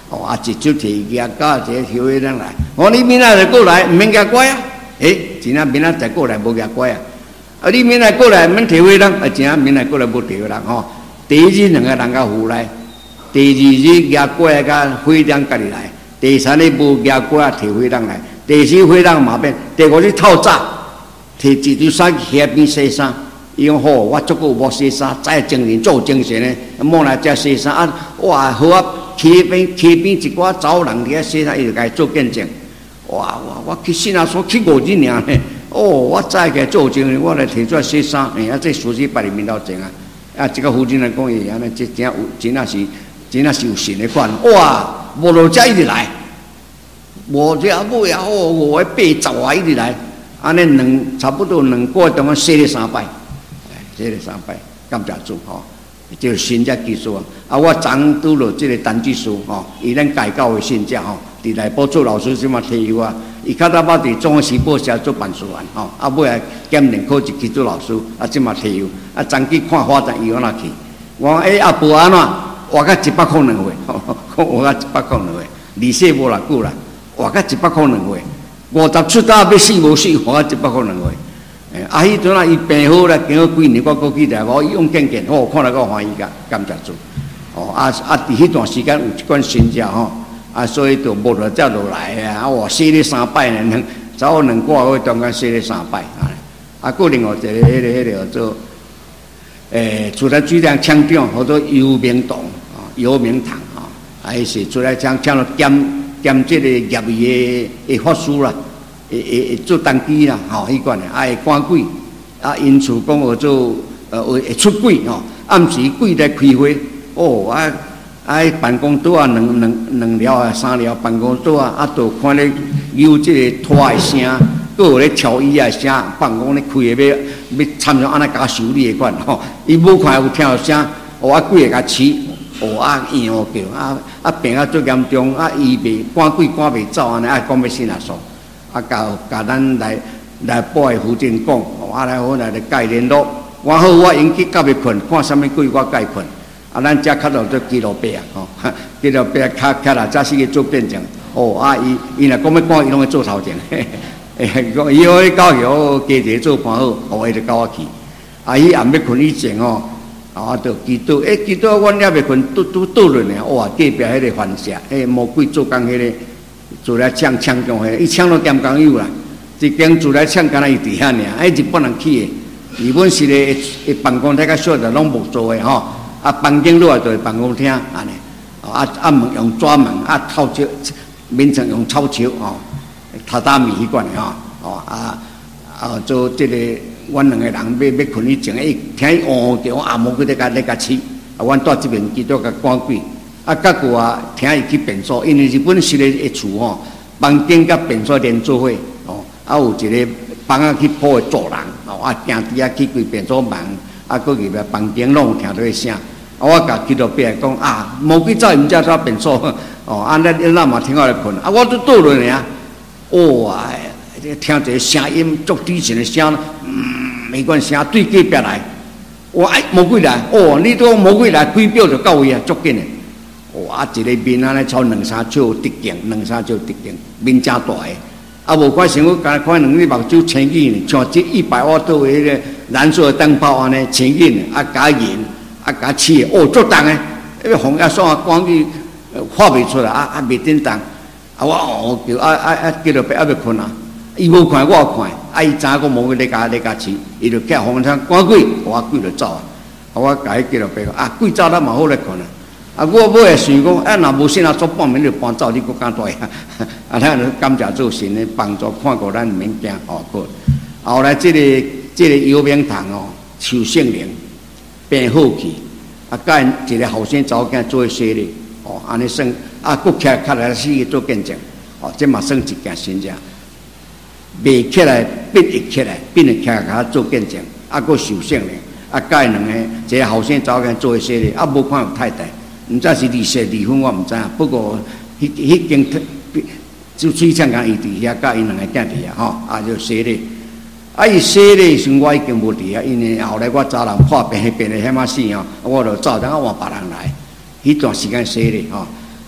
Speaker 1: 哦，啊，一手提牙膏，一个小伙人来，我你明仔就过来，唔免牙乖啊，真啊明仔再过来无牙乖啊，啊，你明仔过来唔免提伙人，啊，真啊明仔过来无提伙人吼。第一日两个人甲互来，第二日牙乖甲伙人家己来，第三日无牙乖提伙人来，第四伙人嘛变，第五日透早提一堆衫去遐边洗衫。伊讲好，我足够无洗衫，再精神做精神咧，莫来遮洗衫啊！哇，好啊，溪边一寡走人伫遐洗衫，伊就甲伊做见证。哇，我去信啊，所去5日尔咧。哦，我再甲做精神，我来提出来洗衫，啊，这属实别里面头前啊。啊，这个夫人来讲伊安尼，这真有，真啊是有神的款。哇，无落遮一直来，无这尾啊，哦，5个8、10个一直来，安尼差不多2个月当洗了3摆。这个3摆，感谢主吼，就是新只技术啊！啊，我昨拄着这个陈技术吼，伊咱改教的新只吼，伫内部做老师即嘛提我，伊较早捌伫中央时报社做办事员吼，啊尾来检定考一期做老师，啊即嘛提我，啊昨去看发展伊往哪去？我讲啊无安怎，活到100块2岁，活到100块2岁，利息无偌久啦，活到100块2岁，50出头要死无死，活到100块2岁。啊！迄阵啊，伊病好啦，经过几年，我过去来，我用见见，哦，看了我欢喜个，感谢主。哦，伫迄段时间有一款新只吼，啊，所以就无落才落来啊。啊，我洗了3摆呢，早2个月中间洗了3摆啊。啊，个另外一个迄个做，出来水量厂长，或者游明堂啊，游明堂啊，还是出来厂了兼这个业余的法师啦。做登记啦，吼，迄款诶，会赶鬼，啊，因厝讲学做会出鬼吼，暗时鬼来开会，哦，办公桌啊，两条啊，3条办公桌啊，啊，都看咧有这个拖诶声，佫有咧敲椅啊声，办公咧开诶要参像安尼甲修理诶款吼，伊无看有听到声，哦，啊鬼会甲饲，哦啊硬哦叫，啊病啊最严重，啊伊袂赶鬼赶袂走安尼，啊讲要信啊煞。啊，甲咱来报的负责人讲，啊来我来甲伊联络，我好我引去甲伊困，看啥物鬼我甲伊困，啊咱遮较早做基路伯啊，吼，基路伯较来早时去做见证，哦啊伊若讲要赶伊拢会做头前，讲伊好去教育我家己做盘好，哦伊就教我去，啊伊暗要困以前哦，啊就祈祷，祈祷阮了袂困，倒落呢，哇隔壁迄个番社，魔鬼做工迄个。做来抢中迄，伊抢到点工有啦，一间做来抢，敢若伊伫遐尔，日本人去的，日本是咧办公厅较小的，拢无做的吼，啊房间落来就是办公厅安尼，啊门用纸门，啊透石，免层用草石吼，榻榻米迄款的吼，哦做这个，阮2个人要困以前，听伊哦叫，阿无去咧甲饲，啊阮住这边基督甲赶鬼。啊，甲个啊，听伊去便所，因为日本式的厝吼，房间甲便所连做伙哦，啊有一个房啊去铺的做人哦，啊行伫遐去开便所门，啊佫入来房间拢有听到迄声，啊我甲去到边讲啊，魔鬼走毋知怎便所哦，啊咱嘛听我来困，啊我都倒落尔，哇，听一个声音足低沉的声，迄款声对隔壁来，哇，魔鬼来，哦，你都魔鬼来，开表就到位啊，足紧的。哇！一个面安尼超2、3尺直径，2、3尺直径，面真大个。啊，无看想我干看2只目睭青紧呢，像这100瓦度的迄个燃烧的灯泡安尼青紧的，啊加盐，啊加气的，哦足重的，迄个风一爽啊，光去发袂出来，啊袂振动。啊我哦叫叫到白要困啊，伊无看我看，啊伊知影我无咧加饲，伊就叫风扇赶鬼，我鬼就走啊。啊我甲伊叫到白讲，啊鬼走咱嘛好来困啊。啊！我尾会想讲，啊，若无信啊，做半暝就搬走，你搁敢带啊？啊，咱感谢做神的帮助，看过咱毋免惊哦。后来这个游明堂哦，受圣灵变好去，啊，甲一个后生查某囝做洗礼，哦，安尼算啊，搁起来来死做见证，哦，这嘛算一件神者，未起来变会起来，变会起来甲做见证，啊，搁受圣灵，啊，甲因2个一个后生查某囝做洗礼，啊，无看有太大。毋知是离婚，我毋知影。不过，迄间就水厂讲伊伫遐，甲因2个囝伫遐吼，啊就洗礼。啊伊洗礼时，我已经无伫遐，因为后来我找人破病，病得遐么死吼，我就走，等我换别人来。迄段时间洗礼吼，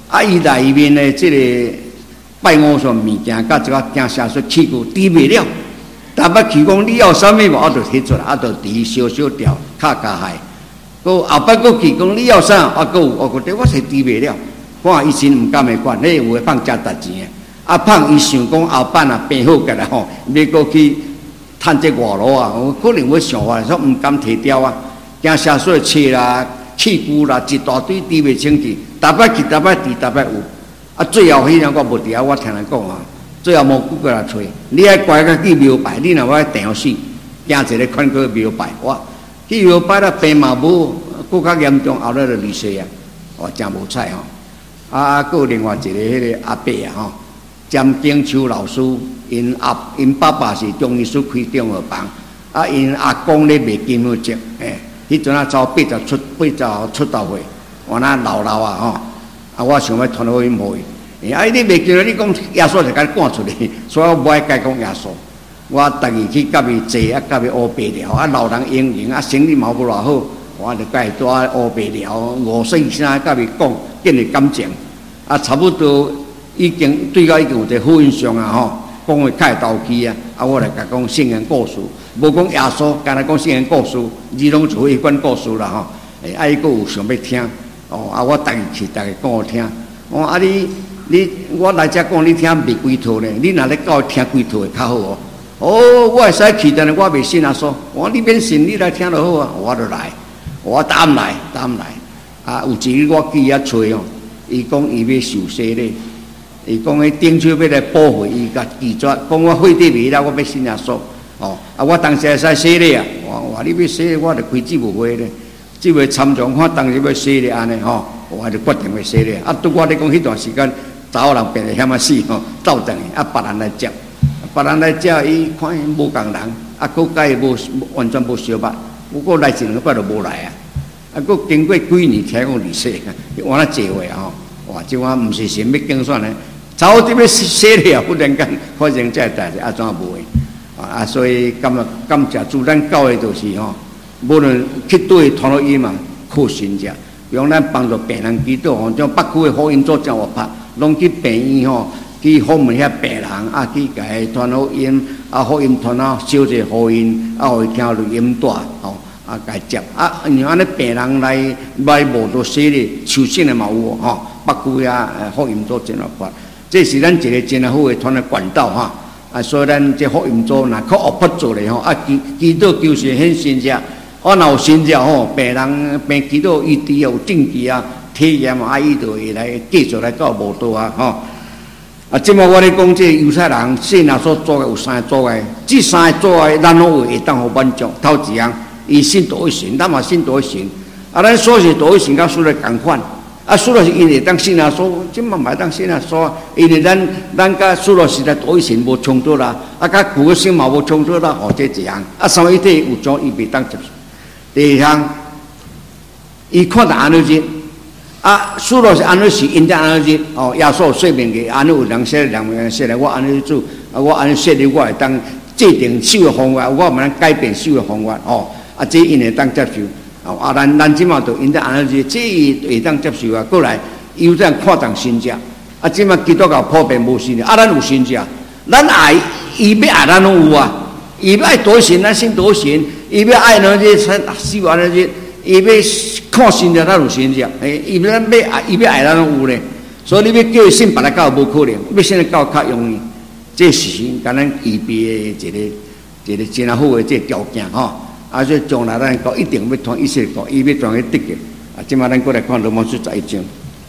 Speaker 1: 啊，伊内面的这个拜偶像物件，甲这个惊下说去过低袂了。但捌去讲你要啥物无，我就摕出来，啊，就除小小条，卡加害。个后摆个去讲你要啥，啊，个有我觉得我是除袂了。看以前毋敢会管，迄有诶放加值钱诶。啊，胖伊想讲后摆啊变好个啦吼，要过去趁这外路啊，可能会想法说毋敢摕掉啊，惊下水车啦、气骨啦，一大堆除袂清气，逐摆去逐摆除逐摆有。啊，最后迄样我无伫啊，我听人讲啊。最后无久过来找，你爱乖个去庙拜，你若要定死，惊一个款去庙拜，哇！去庙拜了病嘛无，更较严重，后来就离世啊，哇，真无彩吼。啊，还有另外一个迄个阿伯啊吼，詹景秋老师，因爸爸是中医师开中药房，啊，因阿公咧卖金毛节，迄阵啊走80出头岁，我那老啊吼，啊，我想要传好因互伊。啊！你袂记得你讲耶稣就甲你赶出去，所以我无爱甲讲耶稣。我逐日去甲伊坐，啊，甲伊学白聊，啊，老人用用，啊，生理嘛无偌好，我就甲伊多学白聊，50岁声甲伊讲，建立感情。啊，差不多已经对到已经有一个好印象啊吼，讲话较投机啊。啊，我来甲讲圣贤故事，无讲耶稣，干那讲圣贤故事，你拢做一贯故事啦吼。啊，伊佫有想要听，哦，啊，我逐日去，逐日讲我听。哦，啊我来遮讲你听袂几套呢？你若咧教听几套会较好哦。哦，我会使去，但是我袂信啊说，我你免信，你来听就好啊。我就来，我答来。啊，有一日我去遐找哦，伊讲伊要受洗咧，伊讲迄顶手要来保护伊甲拒绝，讲我血底未啦，我要信耶稣。哦，啊，我当时会使洗咧啊，我话你要洗，我就开姊妹会咧，姊妹参详看当时要洗咧安尼吼，我就决定要洗咧。啊，拄我咧讲迄段时间。查某人变得险啊死吼，斗阵啊，别人来接，伊看伊无共人，啊，佫甲伊无完全无相捌，不过来一两摆就无来啊，啊，佫经过几年听讲离世，我那坐位吼，哇，即我毋是神要竞选咧，查某伫要洗了，忽然间发生这代志，啊，怎无诶？啊，所以感谢主，咱教诶就是吼，无论去对传福音嘛，靠神者，比如咱帮助病人祈祷吼，像北区诶福音组真活拍。拢去病院吼，去访问遐病人，啊，去甲伊传福音，啊，福音传啊，小者福音，啊，互伊听录音带，吼，啊，甲伊接，啊，因为安尼病人来无多洗咧，受信的嘛有吼，北区啊，福音组真好发，这是咱一个真好诶传的管道哈，啊，所以咱这福音组若靠学不做咧吼，啊，祈祷求神显神者，啊，若有神者吼，病人病祈祷医治有证据啊。体验啊，伊就会来继续来到无道啊，吼！啊，即摆我咧讲，这犹太人信仰所做的有三个做的，这三个做的咱拢会当互满足。头一样，伊信独一神，咱嘛信独一神。啊，咱所是独一神，甲属来共款。啊，属了是因为当信仰所，即摆嘛当信仰所，因为咱甲属了是来独一神无冲突啦，啊，甲旧个神嘛无冲突啦，哦，这一样。啊，三位一体有种伊袂当接受。第二项，伊看到安尼日。啊，属了是安尼是因在安尼日哦，耶稣说明个安尼有人说人说来，我安尼做，啊，我安尼说你，我会当制定守的方法，我毋能改变守的方法哦。啊，这因会当接受哦。啊，咱即马就因在安尼日，这会当接受啊。过来，有这样看重神者，啊，即马基督教普遍无神者，啊，咱有神者，咱爱伊要爱咱拢有啊，伊要爱多神，咱信多神，伊要爱咱这守安尼日。伊要看神者，咱有神者；伊要爱咱拢有咧。所以你要叫伊信别个教无可能，要信个教较容易。这是神甲咱预备的一个真好的这条件吼。啊，所以将来咱讲一定要传以色列国，伊要传去得嘅。啊，即马咱过来看罗马书11章。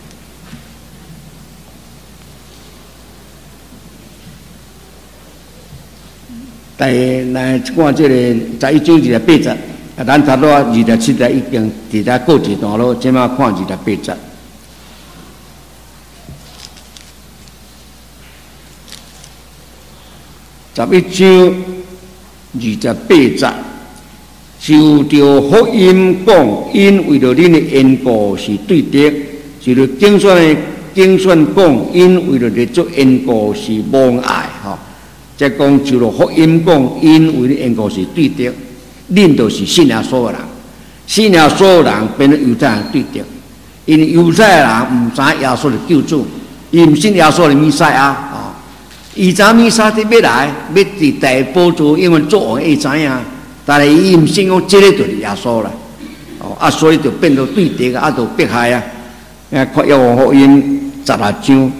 Speaker 1: 来看这个11章28节。咱差不多27节已经伫遮过一段落，即马看28节。11章28节，就着福音讲，因为着恁的缘故是对的；就着经选讲，因为着你做缘故是无爱吼。即讲就着福音讲，因为你缘故是对的。恁就是信仰所有人，信仰所有人变成犹太人对着， 因为犹太人唔知耶稣是救主，伊唔信耶稣是弥赛亚哦。伊知弥赛亚要来，要伫大宝座因为做王，伊知影，但是伊唔信讲这个就是耶稣啦。哦啊，所以就变做对敌啊，就迫害啊。看约翰福音16章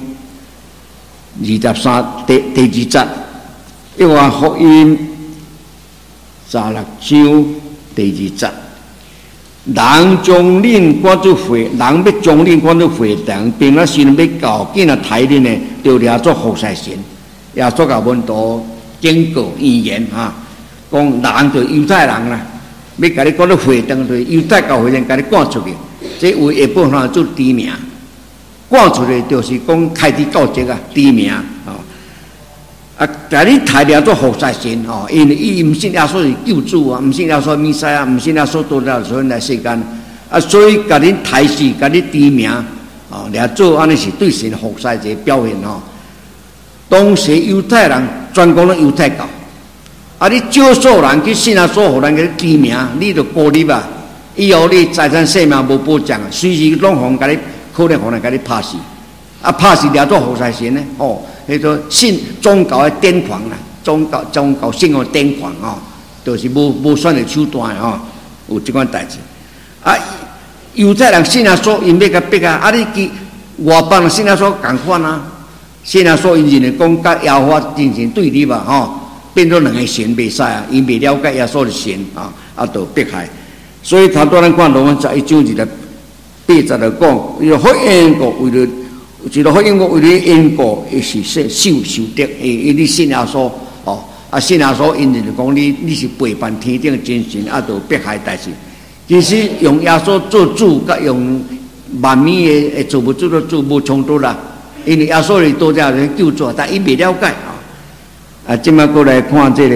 Speaker 1: 23第2节，约翰福音16章第2节。人将恁赶出会，人要将恁赶出会堂，并且神要教紧啊抬恁呢，就掠做服侍神。耶稣甲门徒警告预言啊，讲人就犹太人啦，要甲你赶出会堂，就犹太教会人甲你赶出去，这为下半项做知名，赶出去就是讲开始告诫啊，知名哦。啊，甲你抬掠做服侍神哦，因为伊毋信耶稣是救主啊，毋信耶稣弥赛亚，毋信耶稣到了所以来世间啊，所以甲你抬死，甲你知名哦，掠做安尼是对神服侍一个表现哦。当时犹太人专讲了犹太教，啊，你少数人去信耶稣，互人个知名，你就孤立啊，以后你财产性命无保障啊，随时拢互甲你可能互人甲你拍死，啊，拍死掠做服侍神呢哦。迄个信宗教的癫狂啦，宗教信仰癫狂哦，就是无选的手段哦，有即款代志。啊，犹太人信耶稣，因要甲逼啊，啊你其外邦人信耶稣共款啊，信耶稣因认为讲甲耶和华进行对立嘛吼，变做两个神袂使啊，因袂了解耶稣的神啊，啊就迫害。所以头拄咱看罗马11章8节就讲，伊福音国为了。一个福音国为了因果，伊是受得，因你信耶稣哦，啊信耶稣，因就讲你是背叛天顶真神，啊，就迫害代志。其实用耶稣做主，甲用万米的做不主的主无冲突啦，因为耶稣是多家人救主，但伊未了解啊。啊，今麦过来看这个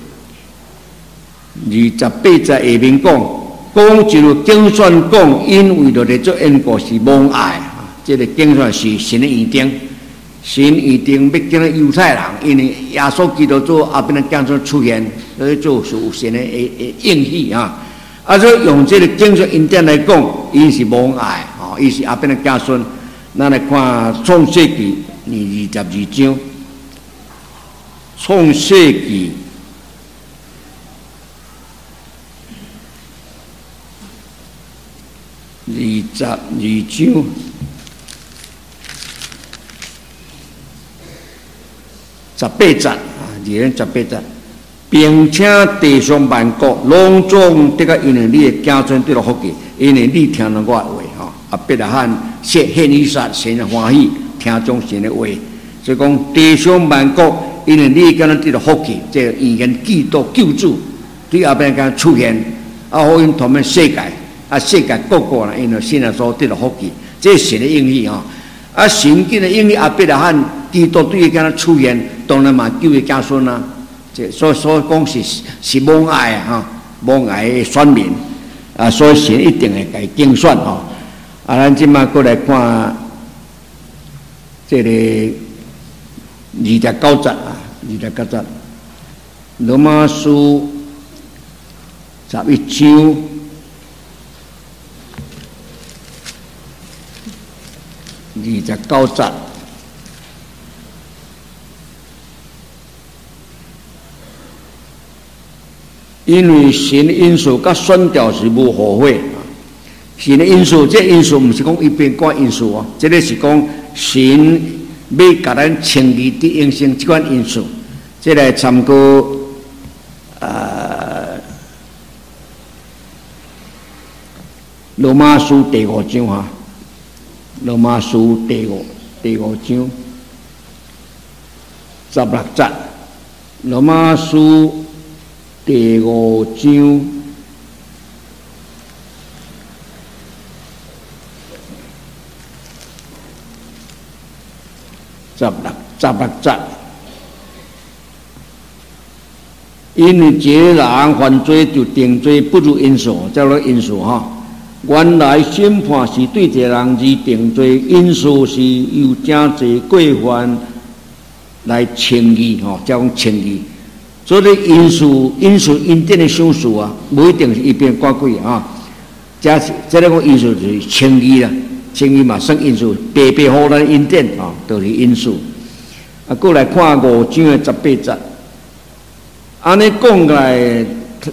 Speaker 1: 28节下面讲一路经算讲，因为着咧做因果是蒙爱。这个经算是神的预定，神预定要叫犹太人，因为耶稣基督做后边的经算出现，所以做属神的应许啊。啊，所以用这个经算因点来讲，伊是蒙爱哦，伊是后边的经算。咱来看创世纪22章，创世纪22章。18节啊，18节，并且地上万国拢总得个因为你的子孙得了福气，因为你听了我的话吼，啊，别来喊献以撒，神欢喜听从神的话，所以讲地上万国因为你敢若得了福气，这预言基督救主对后边敢出现，啊，好因他们世界啊，世界各国啦，因为现在所得了福气，这是神的应许吼，啊，神经的应许后边来喊基督对伊敢若出现。当然嘛，救伊子孙啊，这所以讲是蒙爱啊，哈，蒙爱的选民啊，所以神一定会甲伊竞选吼。啊，咱即马过来看这个29节啊，29节，罗马书11章29节。因为神的因素甲选调是无后悔啊！神的因素，这因素不是讲一边讲因素哦，这个是讲神要甲咱称义的应性这款因素。这来参考罗马书第5章哈，罗马书第五章16节，罗马书。第5章16节，因为这人犯罪就定罪不如因素，叫做因素哈。原来审判是对这人而定罪，因素是由真济过犯来称义哈，叫讲称义。所以因素因点的相似啊，不一定是一边挂鬼啊。这个讲因素就是称义啦， 成语嘛算因素，白白互咱因典哦，都是因素。啊，过来看5章的18节，安尼讲来，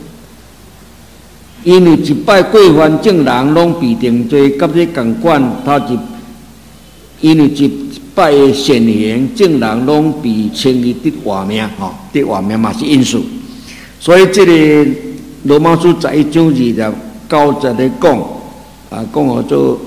Speaker 1: 因为一摆过犯正人拢必定罪，甲这共款，因为一摆的善行正人拢被称为得活命吼，得活命嘛是因素。所以这个罗马书11章20-9节咧讲，讲好做。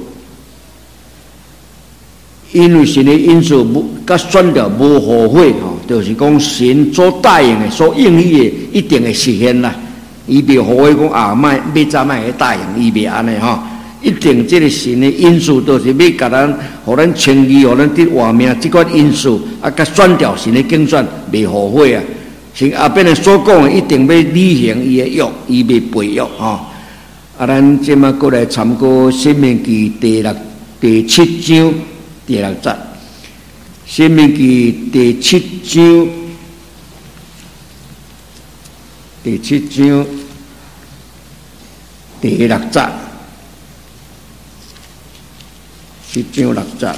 Speaker 1: 因为神的因素甲选择无后悔吼，就是讲神所答应的、所应许的，一定会实现啦。伊袂后悔讲要怎会答应，伊袂安尼吼。一定这个神的因素都是要甲咱，互咱称义，互咱得活命，这款因素甲选掉神的竞选，袂后悔啊。像后边的所讲的，一定要履行伊的约，伊袂背约吼。咱即马过来参考《申命记》第7章。第6节，《申命記》第7章第6節，7章6節，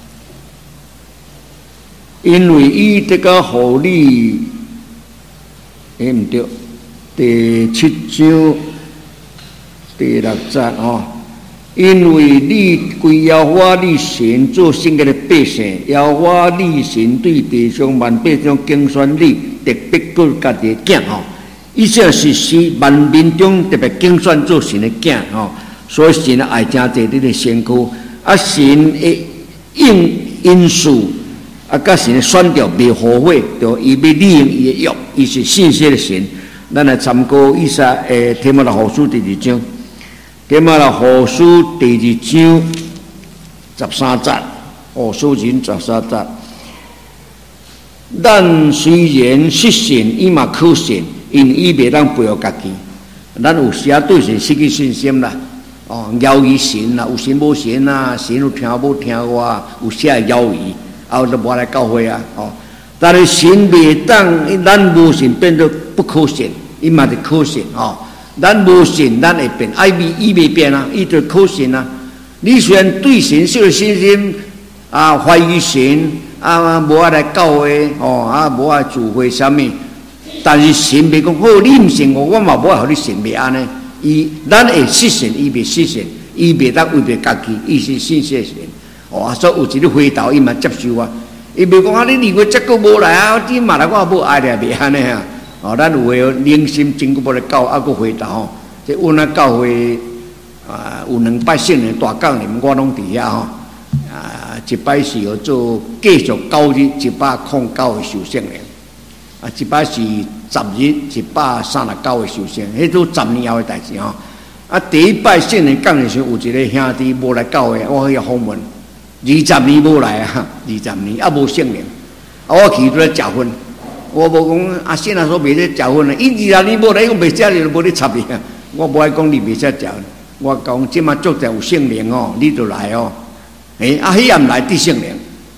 Speaker 1: 因為伊得個互你，唔對，第7章第6節哦。因为你归耶和华你神做圣洁的百姓，耶和华你神对地上万百姓竞选你，特别做家己的囝吼。以上是万民中特别竞选做神的囝吼，所以神的爱真济你的身躯，神的因素甲神的选调袂后悔，就伊要履行伊的约，伊是信实的神。咱来参考以下提摩太后书第2章。提摩太后书第2章13節，书人13節。咱虽然失信，伊嘛可信，因伊袂当背后家己。咱有时对神失去信心啦，犹豫神啦，有神无神啦，神有听无听我，有些犹豫，后就无来教会啊，但是神袂当，咱无信变做不可信，伊嘛是可信哦。咱无信，咱会变；伊袂变啊，伊就可信啊。你虽然对神失去信心，怀疑神，无爱来教会，无爱聚会啥物，但是神袂讲好，你毋信我，我嘛无爱互你信，袂安尼。咱会失信，伊袂失信，伊袂当违背家己，伊是信实神。所以有一个回头，伊嘛接受啊。伊袂讲你离我这个无来啊，你嘛来我无爱咧，袂安尼啊。咱有诶灵心真久无来教，搁回头即阮教会有2摆圣灵大讲年，我拢伫遐一摆是要做继续9日109个受圣灵，一摆是10日139个受圣，迄都10年后诶代志第一摆圣灵讲诶时，有一个兄弟无来教会，我去访问，20年无来20年无圣灵，我去都咧食薰。我无讲先生说袂使食薰啊，伊20年无来，伊讲袂食就无咧插伊啊。我无爱讲你袂使食，我讲即马足者有圣灵你就来迄也毋来得圣灵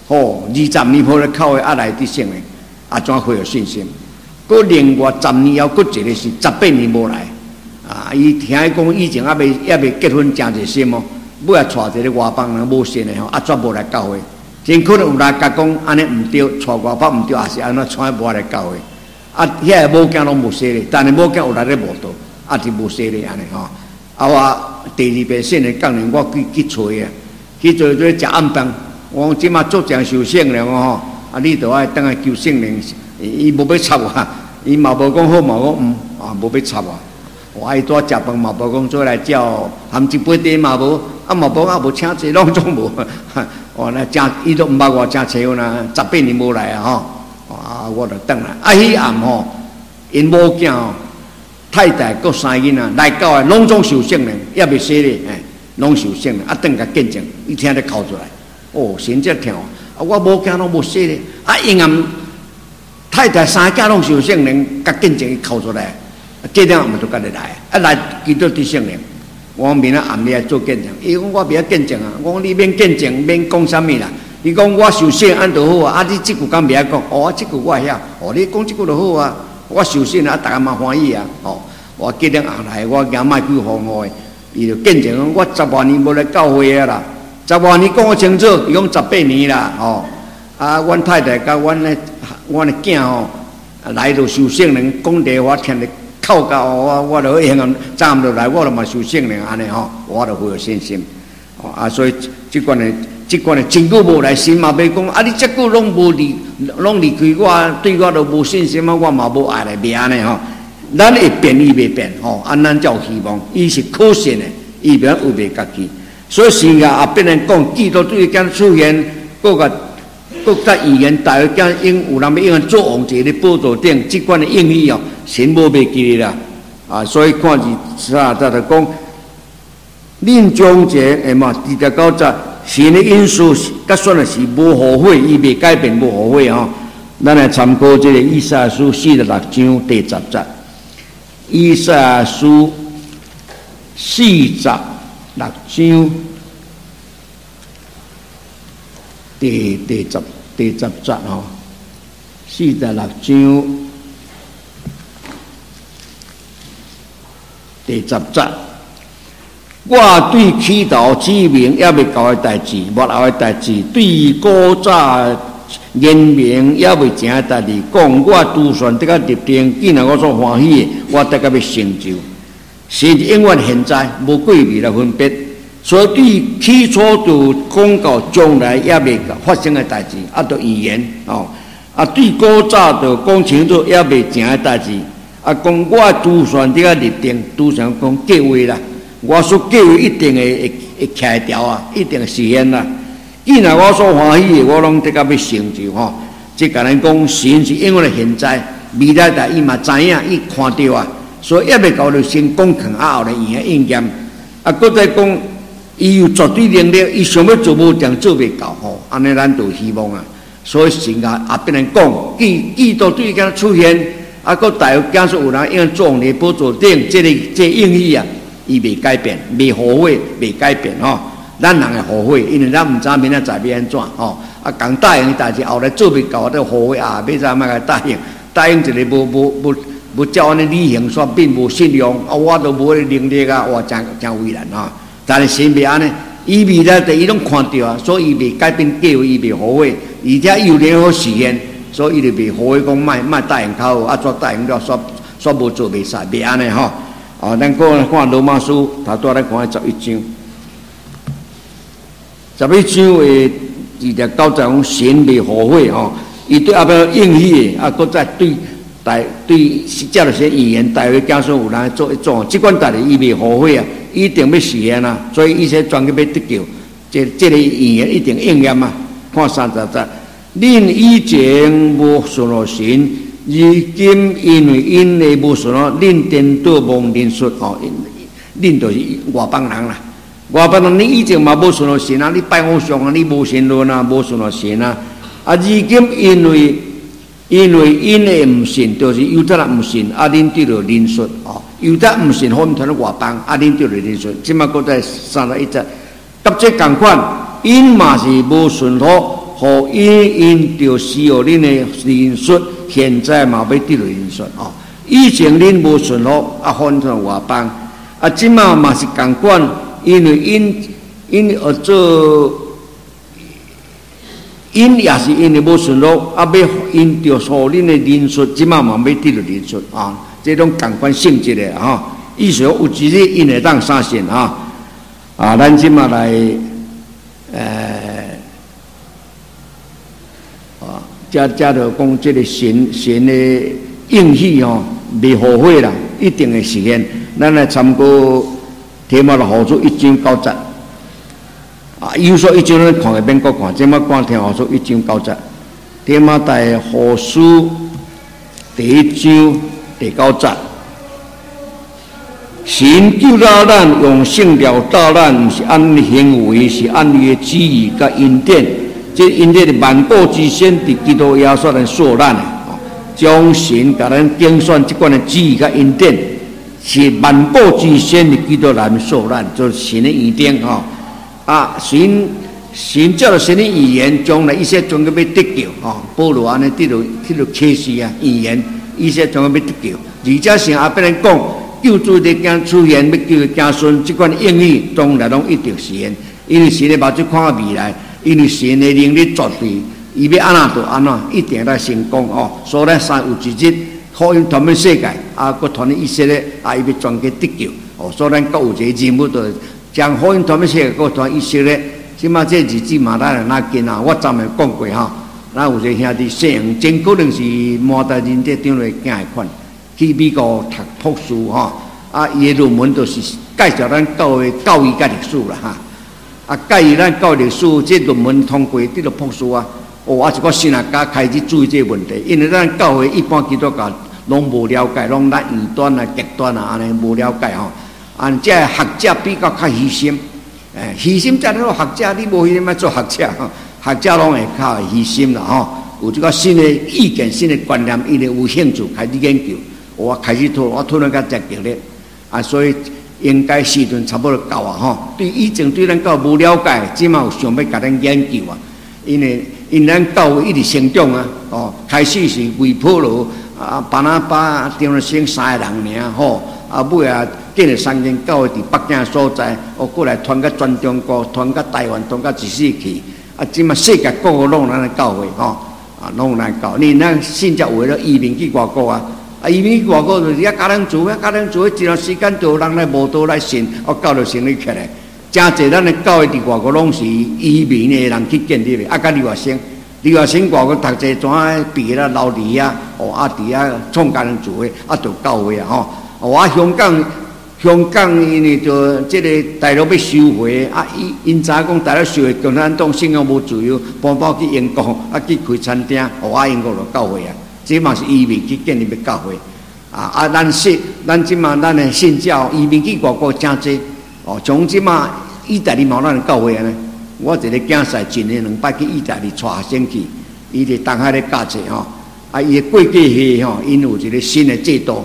Speaker 1: ，20年后来靠的来得圣灵，怎会有信心？搁另外10年后，搁一个是18年无来伊听伊讲以前也未结婚真侪心尾带一个外邦人无信的怎无来教会？真可能有人甲讲安尼毋对，带外邦毋对，也是安怎带无来教会？遐个某囝拢无洗咧，但是某囝有来咧无道，是无洗咧安尼我第2遍圣灵讲咧，我去找伊去找食暗饭。我讲即马足正受圣灵你著爱等下求圣灵，伊无要插我，伊嘛无讲好嘛，我无要插我伊带食饭嘛无讲做来叫，含一杯茶嘛无，嘛无请坐，拢总无。那真伊都毋捌我真找啦，18年无来我就等来。迄暗因某囝太太搁3个囡仔来教的，拢总受圣灵，也未洗咧，拢受圣灵，等甲见证，伊听咧哭出来，神这听我某囝拢无洗咧，因暗太太3个拢受圣灵，甲见证伊哭出来，这点我们就甲你来，来基督的圣灵。我明仔暗暝做见证，伊讲我袂晓见证我讲你免见证，免讲啥物啦。你讲我受洗安就好你即句敢袂晓讲？即句我会晓。你讲即句就好我受洗逐个嘛欢喜我几点暗来，我惊卖几风雨伊就见证我10多年无来教会啦。 10多年讲清楚，伊讲18年啦，吼。啊，阮太太甲阮的囝吼，来就受圣灵，讲地我听得靠到我就应用站落来，我就嘛受圣灵安尼吼，我就会有信心。啊，所以即款的真久无来，神嘛袂讲啊，你遮久拢离开我，对我都无信心啊，我嘛无爱来，袂安尼吼。咱会变，伊袂变吼，咱才有希望，伊是可信的，伊袂违背家己。所以神也变人讲，基督对讲出现，各甲语言大约讲有人要用做王者的宝座顶，即款的应语哦，神无袂记啦啊！所以看是啥，就讲恁将这诶嘛，29节神的因素甲算的是无后悔，伊袂改变，无后悔吼。咱来参考这个以赛亚书46章第10节，以赛亚书46章第10节吼，46章第10节，我对起头指明也未到的代志，幕后的代志，对古早言明也未成的代志，讲我拄算得个立定，既然我所欢喜的，我得个要成就。神永远现在，无过未来分别。所以对起初就讲到将来也未发生的代志，啊，就预言哦。啊，对古早就讲清楚也未成的代志，啊，讲我拄算这个立定，拄算讲计划啦。我所计划一定会徛条啊，一定会实现啦。既然我所欢喜的，我拢得个要成就吼。即个人讲神是因为现在未来代伊嘛知影，伊看到啊，所以也未到就先讲肯后来应验。啊，搁再讲。伊有绝对能力，伊想要做无定做袂到吼，安尼咱就希望啊。所以神也变人讲，基督对伊出现，啊，搁大有假说有人用做王的宝座顶，这应许啊，伊袂改变，袂后悔，袂改变吼。咱人会后悔，因为咱毋知明仔载要安怎吼。啊，讲答应的代志，后来做袂到，都后悔啊，要怎么个答应？答应一个无照安尼履行，煞并无信用，啊，我都无能力啊，哇，真为难啊。但是神袂安尼，伊未来的伊拢看到啊，所以伊袂改变计划，伊袂后悔，而且伊有能好实现，所以伊就袂后悔讲卖答应靠，啊，怎答应了煞无做袂使，袂安尼吼。哦，咱看罗马书，头拄来看11章，11章的29节讲神袂后悔吼，伊对后壁应许的，啊，搁再对接了些语言，大约假说有人做，即款代志伊袂后悔啊。一定要实现啊！所以伊些专个要得救，这个语言一定应验啊！看30节，恁以前无顺路神，如今因为因的无顺路，恁颠倒忘认术哦，恁就是外邦人啦。外邦人你以前嘛无顺路神啊，你拜偶像啊，你无神论啊，无顺路神啊。啊，如今因为因的唔信，就是犹太人唔信，啊，恁对着认术哦。犹太唔信，反传外邦，啊，恁对着认术，即马搁在31节，甲这共款，因嘛是无顺服，互因着需要恁的认术，现在嘛要对着认术哦。以前恁无顺服，啊，反传外邦，啊，即马嘛是共款，因为因做。因也是因的无顺路，啊，要因着所恁的认术，即马嘛要得着认术啊，这种共款性质的哈。意思有一日因会当相信哈啊，咱即马来遮就讲这个神的应许吼，未后悔啦，一定会实现。咱来参考提摩太后书1章9节。啊，有所1章咱看个免搁看，即马看提摩太后书1章9节，提摩太后书第1章第9节，神救了咱，用圣料导咱，毋是按行为，是按伊的旨意甲恩典。这恩典的万古之先，伫基督耶稣来受咱的，将神甲咱拣选即款的旨意甲恩典，是万古之先伫基督来受咱，就是神的恩典吼。啊，神照着神的语言，将来一些总个要得救吼。保罗安尼得到启示啊，语言一些总个要得救。而且神也别人讲， 救主的囝出现，要救的子孙，即款应许当然拢一定实现。因为神的目睭看未来，因为神的能力绝对，伊要安怎就安怎，一定来成功哦。所以咱三有一日，福音传遍世界，佮传以色列，伊要全家得救哦。所以咱各有一个任务，就将福音传遍世界，佮传以色列。即马这日子嘛，咱来哪紧啊？我昨下讲过吼，咱有一个兄弟姓杨，真可能是满大人这张来囝的款，去美国读博士吼，伊的论文就是介绍咱教育甲历史啦哈。介绍咱教育历史，这论文通过得了博士啊。哦，一个新学家开始注意这个问题，因为咱教会一般基督教拢无了解，拢咱异端啊、极端啊安尼无了解吼。这学者比较较虚心。虚心才好学者，你无虚心要做学者吼。学者拢会较虚心啦吼，有这个新的意见、新的观念，伊就有兴趣开始研究。我开始我讨论较积极咧，所以应该时阵差不多到啊吼。对以前对咱教无了解，即马有想要甲咱研究啊，因咱教会一直成长啊，哦，开始是为保罗巴拿巴、张了生3个人尔吼，尾建了3间教会伫北京所在，过来传到全中国，传到台湾，传到全世界。即马世界各国拢咱的教会吼，拢咱教。你咱信则为了移民去外国啊，移民去外国就是家人做，一段时间就有人来无道来信，教就成立起来。真侪咱的教会伫外国拢是移民的人去建立的，甲留学生外国读册怎毕业啦，留伫遐，伫遐创家人做的，就教会啊吼。香港因为就这个大陆要收回，因知讲大陆收回，共产党信仰无自由，搬去英国，去开餐厅，英国就教会啊。这嘛是移民去建立的教会咱即嘛咱的信教移民去外国真济从即嘛意大利嘛咱的教会呢。我一个囝婿前年2摆去意大利带学生去，伊伫东海咧教册伊的过继下因有一个新的制度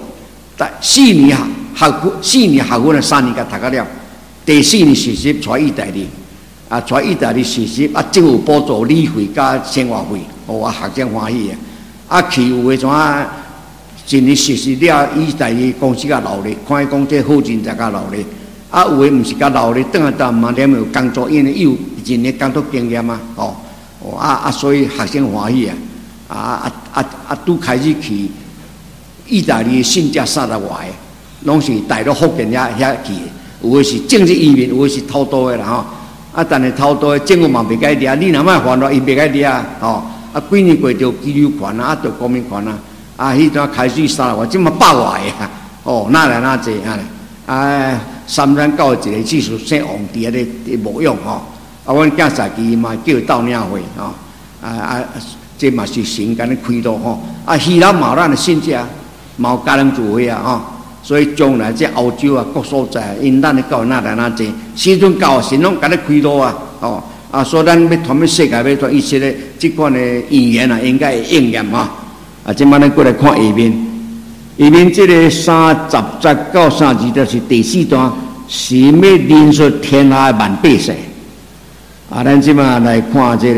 Speaker 1: ，4年学分的3年甲读到了，第4年实习带意大利，带意大利实习，政府补助旅费甲生活费，学生欢喜去有诶怎一年实习了，意大利公司甲留咧，看伊讲这好人才甲留咧，有诶毋是甲留咧，等下到嘛连有工作，因为有1年工作经验所以学生欢喜拄开始去意大利信者30外个。拢是大陆福建遐去，有诶是政治移民，有诶是偷渡诶啦吼。但是偷渡诶政府嘛袂解抓，你若莫犯了，伊袂解抓几年过着居留权着公民权迄阵开始30外，即嘛100外个哪来哪济三山教一个技术姓王伫咧无用阮囝婿伊嘛叫伊斗领会这嘛是神甲你开路希腊嘛咱诶信者，嘛有家人聚会所以将来这欧洲各所在，因咱的教哪来哪济，时阵到神拢甲你开路所以咱要传遍世界，要传以色列这款的语言应该会应验即摆咱过来看下面，这个30节到32节是第4段，是要论述天下万百姓咱即摆来看这个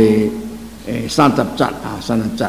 Speaker 1: 30节30节，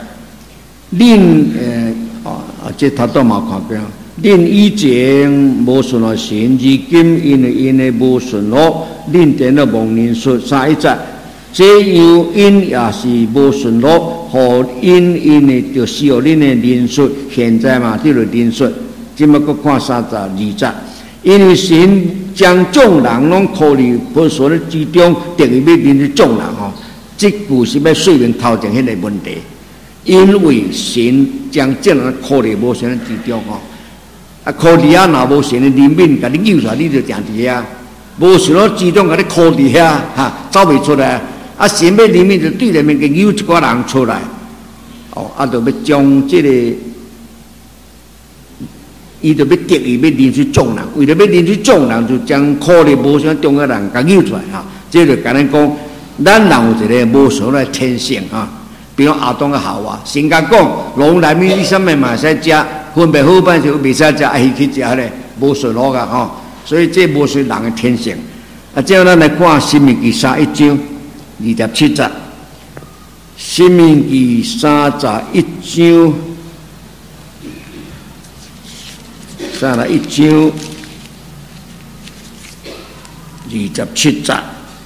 Speaker 1: 这头都嘛看过。恁以前无顺服神，如今因为无顺服，恁点了忘认术31节。这样因也是无顺服，互因为就需要恁的认术。现在嘛，对了认术，今麦搁看32节。因为神将众人拢扣入不顺的之中，等于要认识众人这句是要说明头前迄个问题。因为神将众人扣入无顺的之中考伫遐若无神的灵敏，甲你扭出来，你就定伫遐；无神的之中，甲你考伫遐走袂出来。神要灵敏，就对内面个扭一寡人出来。就要将这个，伊就要得意要认识众人，为了要认识众人，就将考虑无神中个人甲扭出来这就甲咱讲，咱人有一个无神的天性比如亚当个夏娃，神甲讲，龙内面你啥物嘛使食。分别好歹就袂使食，去食咧，无顺路噶所以这无是人的天性。这样咱来看《申命记》31章27节，《申命记》31章，31章。 27节。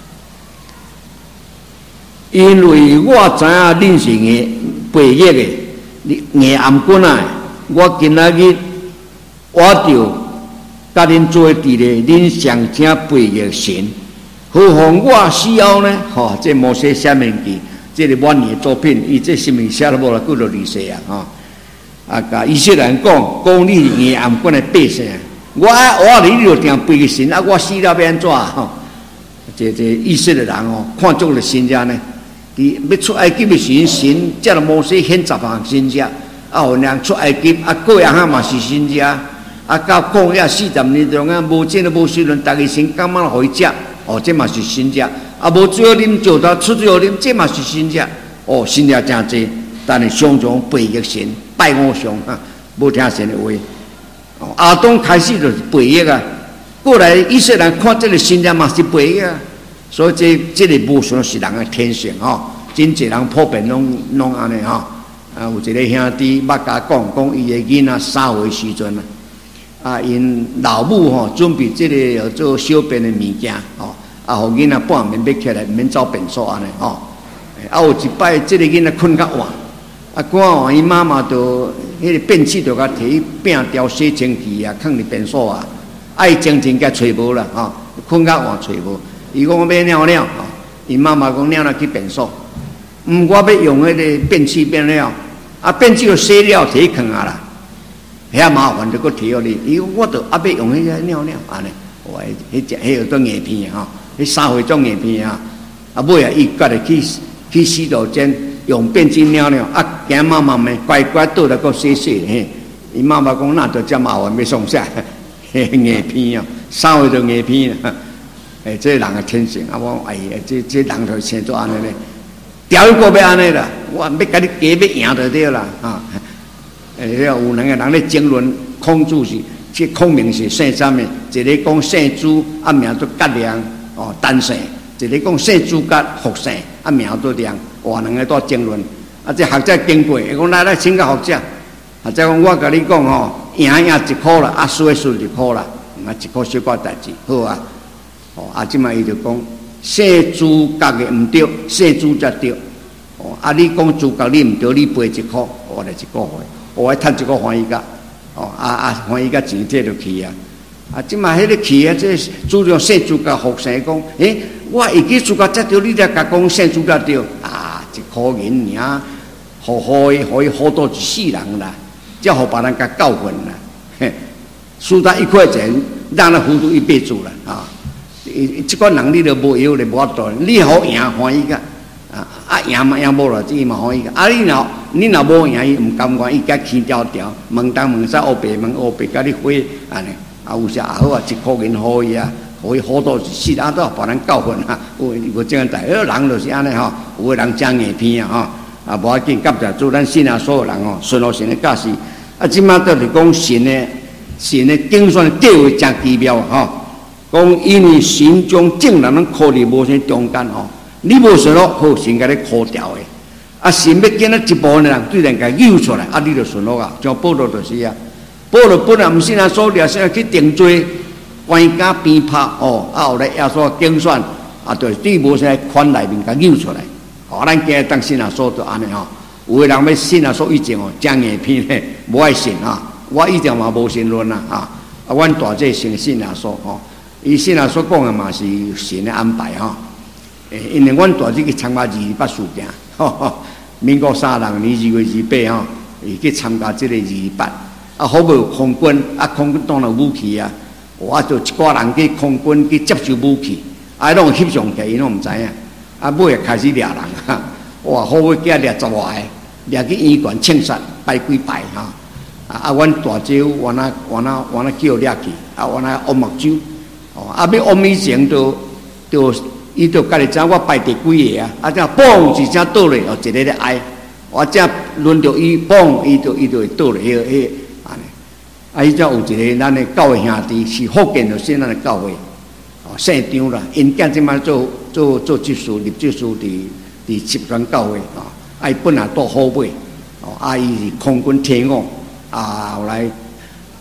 Speaker 1: 因为我知影恁是背业的，硬暗棍啊！我今仔日我就甲恁做伫咧，恁上正背业神。何况我死后呢？这摩西写面记，这个晚年作品，伊这什么写了无啦？几多历史啊？甲以色列人讲你硬暗棍的百姓，我你就定背个神，我死了要安怎？这以色列人看中了神家呢？要出埃及的神，叫了摩西显10项神家，后人出埃及，过亚哈嘛是神家，到旷野40年中无钱都无水润，逐个神刚嘛互伊食，这嘛是神家，无水好啉，石头出水好啉，这嘛是神家，神家真济，但是常常背逆神，拜偶像无听神的话。亚当开始就是背逆啊，过来以色列人看这个神家嘛是背逆啊。所以这个无算是人的天性真济人普遍拢安尼有一个兄弟捌甲讲伊的囡仔3岁时阵因老母准备这个做小便的物件互囡仔半暝要起来，毋免走便所安尼有一摆这个囡仔困较晚，赶晚伊妈妈就迄个便器就甲摕去摒掉洗清气放伫便所伊精神甲找无啦困较晚找无。伊讲我要尿尿伊妈妈讲尿去便所，我要用迄个便器便了，便器就洗了摕去放啦，遐麻烦就搁摕互你。伊讲我就要用迄个尿安尼，迄种硬片迄3岁种硬片尾伊家己去洗手间用便器尿行慢慢的乖乖倒来搁洗伊妈妈讲那就遮麻烦要创啥？硬片3岁就硬片这人的天性我这人就生做安尼咧，钓一个要安尼啦，我要甲你加要赢就对啦有两个人咧争论孔子是这孔明是姓啥物？一个讲姓朱名做甲亮单姓，一个讲姓朱甲复姓名做亮，两个在争论这学者经过，伊讲来请教学者，学者讲我甲你讲赢1块啦，输1块啦，1块小可代志好即摆伊就讲姓朱角的毋对，姓朱才对。你讲朱角你毋对，你赔1块，我来1块回，我趁1块还伊甲。还伊甲钱摕落去即摆迄个去这主张姓朱角复姓讲，我会记朱角才对，你才甲讲姓朱才对，1块银尔，互伊好多一世人啦，才互别人甲教训啦。输他1块钱，让他糊涂一辈子啦这款人你就无药咧，无法度。你好赢还伊个，赢嘛赢无啦，伊嘛还伊个。你若无赢，伊毋甘愿，伊甲起条条，问东问西，黑白问黑白，甲你回安尼。有时好1块银互伊互伊好多是都别人教训有这样代，人就是安尼有的人真硬片无要紧，感谢主，咱信所有人顺路神的教示。即摆就是讲神的竞选地位真奇妙讲因为神将正人箍伫无啥中间你无顺路好，神甲你箍掉的神要见到一部分的人对人甲扭出来你就顺路像保罗就是保罗本来毋信所了，现在去定罪关家鞭拍后来耶稣竞选对对无啥款内面甲扭出来咱今日当信所就安尼有的人要信所以前真硬片咧，无爱信我以前嘛无信论阮大姐信所伊信所讲的嘛是神的安排因为阮大姐去参加228事件民国32年2月28伊去参加这个228好无空军空军当然武器就一挂人去空军去接受武器拢翕相起，伊拢毋知影尾开始掠人好尾惊掠10外个，掠去医院枪杀摆几摆阮大姐往那叫掠去往那乌目睭要乌以前伊就家己知我摆第几个这嘣一声倒咧一个咧挨我这轮到伊嘣伊就会倒咧安尼伊有一个咱的教会兄弟是福建就先咱的教会姓张啦，因囝即摆做执事立执事伫集团教会伊本来做好尾伊是空军天王后来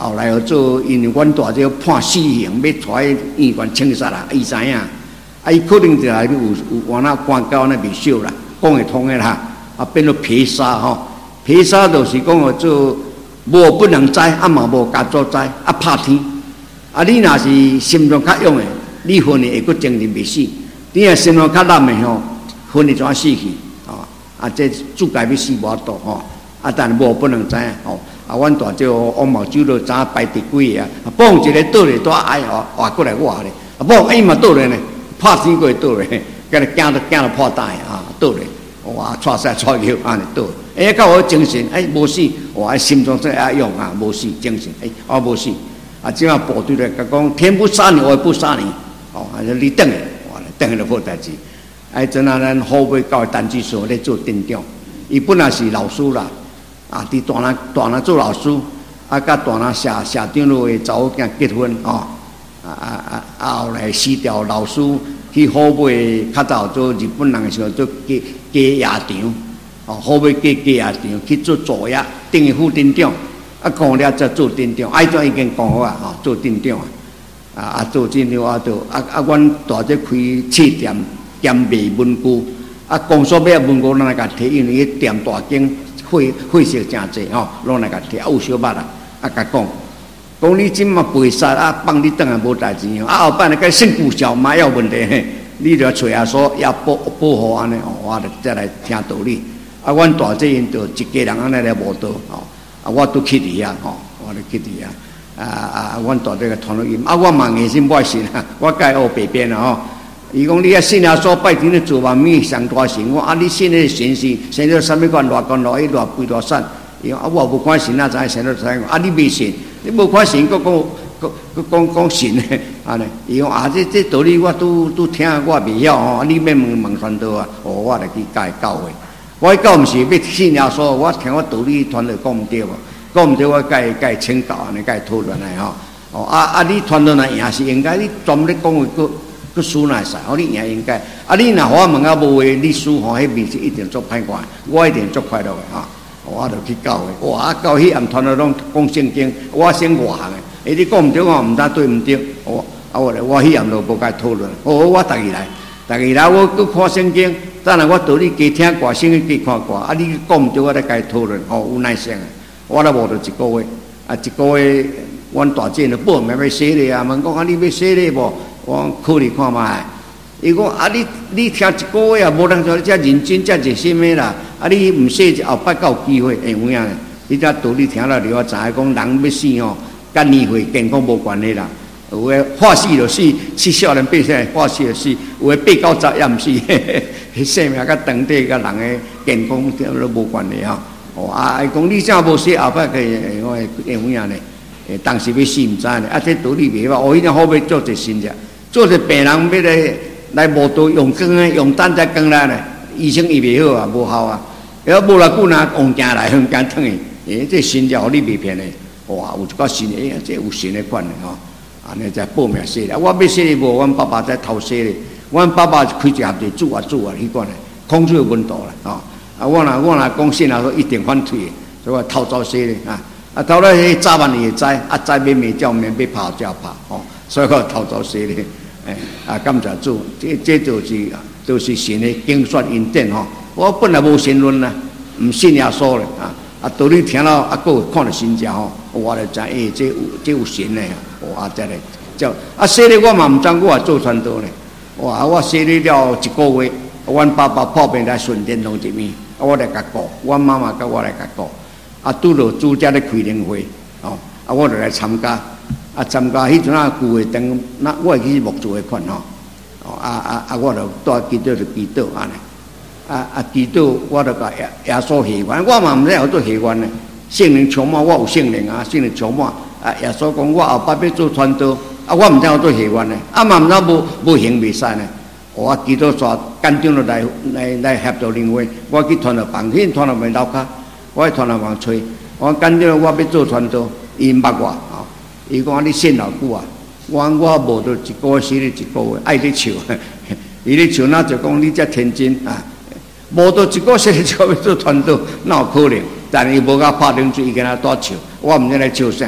Speaker 1: 后来做，因为阮大姐判死刑，要带医院枪杀啦，伊知影，伊可能就来有往那关到那未少啦，讲会通的啦，变做皮沙吼，皮沙就是讲做无不能知，嘛无家族知，拍天，你若是心脏较勇的，你分的会阁精神未死，你若心脏较烂的吼，分的怎死去？这主家要死无法度吼，但无不能知吼。阮大姐王茂洲就早排第几个绑一个倒咧，带爱活过来活咧，绑伊嘛倒咧呢，拍天过倒咧，甲你惊到破胆倒咧，哇，带晒带去安尼倒，较有精神，无死，哇，心脏真爱用无死精神，无死，即马部队咧讲天不杀你，我也不杀你，你等下，哇，等下就好代志。阵咱后尾到单据所咧做店长，伊本来是老师啦，伫大南做老师，甲大南社长落的查某囝结婚后来辞掉老师，去后尾较早做日本人的时候做鸡鸭场，后尾鸡鸭场去做助业，等于副店长，讲了才做店长，怎已经讲好做店长做店长阮大姐开册店。兼卖文具，公所买文具，咱来甲摕，因为迄店大间费息真济拢来甲摕，有小捌啦，甲讲你即马背杀放你转来无代志后摆来甲身躯小嘛要问题，你着找下所也保护安尼我着再来听道理。阮大姐因着一家人安尼来无道我都去伫遐我就去伫遐阮大姐个传落因我嘛硬心不爱信我甲伊学白边伊讲你信耶稣拜天咧做万米上大神，我你信咧神是神了啥物款偌高偌大贵偌善，伊讲我无看神知神了知你未信，你无看神，讲神咧安尼，伊讲这道理我都听我未晓你免问传道我来去甲伊教会，我教毋是要信耶稣，我听我道理传道讲毋对讲毋对，我甲伊请教安尼，甲伊讨论来你传道若赢是应该，你专咧讲个输哪使？你也应该。你若我问无话，你输迄面是一定做歹看，我一定做快乐的我就去教的。哇！教迄暗团拢讲圣经，我先外行的。你讲毋对，我毋知对毋对。我迄暗就无甲讨论。我逐日来，我去看圣经。等下我道理加听歌，圣经加看歌。你讲毋对，我来甲伊讨论。有耐性的。我咧无着一个月，一个月，阮大姐就报名要洗礼问讲你要洗礼无？我考虑看卖，伊讲你听一个月无通像你遮认真遮热心的啦，你毋说后摆才有机会会有影呢？你遮道理听了了，我知影讲人要死甲年岁健康无关系啦。有诶化死就死，少年百姓化死就死，有诶8、9、10也毋死，迄生命甲长短甲人诶健康都无关系伊讲你遮无说后摆会有影呢？当时要死毋知呢，这道理袂歹，迄种好要做一新者。做一病人要来无道用光用胆再光来呢，医生医袂好无效要无偌久若往行来很简单这神就互你袂骗的，哇，有一个神这有神的款的安尼才报名洗礼。我要洗礼无，阮爸爸在偷洗礼，阮爸爸开一盒煮迄款的，控制温度啦我若讲信说一定反对的，所以我偷早洗礼偷了迄早晚你会知知免叫免要拍就拍所以我偷早洗礼。感谢主，这就是神的经算因典我本来无神论啦，毋信耶稣咧道理听了佫看了神家我就知这有神咧再来叫洗礼我嘛毋知，我也做传道咧我洗礼了一个月，阮爸爸破病来顺天堂一面，我来甲顾，阮妈妈甲我来甲顾拄着主家咧开灵会我就来参加。参加迄阵旧的灯，我会去木做的款我就带基督就祈祷安尼祈祷我就甲耶稣许愿，我嘛毋知好做许愿呢。圣灵充满，我有圣灵圣灵充满耶稣讲我后摆要做传道我毋知好做许愿呢嘛毋知无行袂使呢。我祈祷煞干长就来合作灵会，我去传道房，去传道房楼骹，我去传道房吹，我干长我要做传道，伊捌我伊讲你信偌久我无着一个月死你一个月，爱你笑，伊咧笑就讲你遮天真无着一个月死你就要做传道，哪有可能？但伊无甲拍冷水，伊跟他多笑，我毋知来笑啥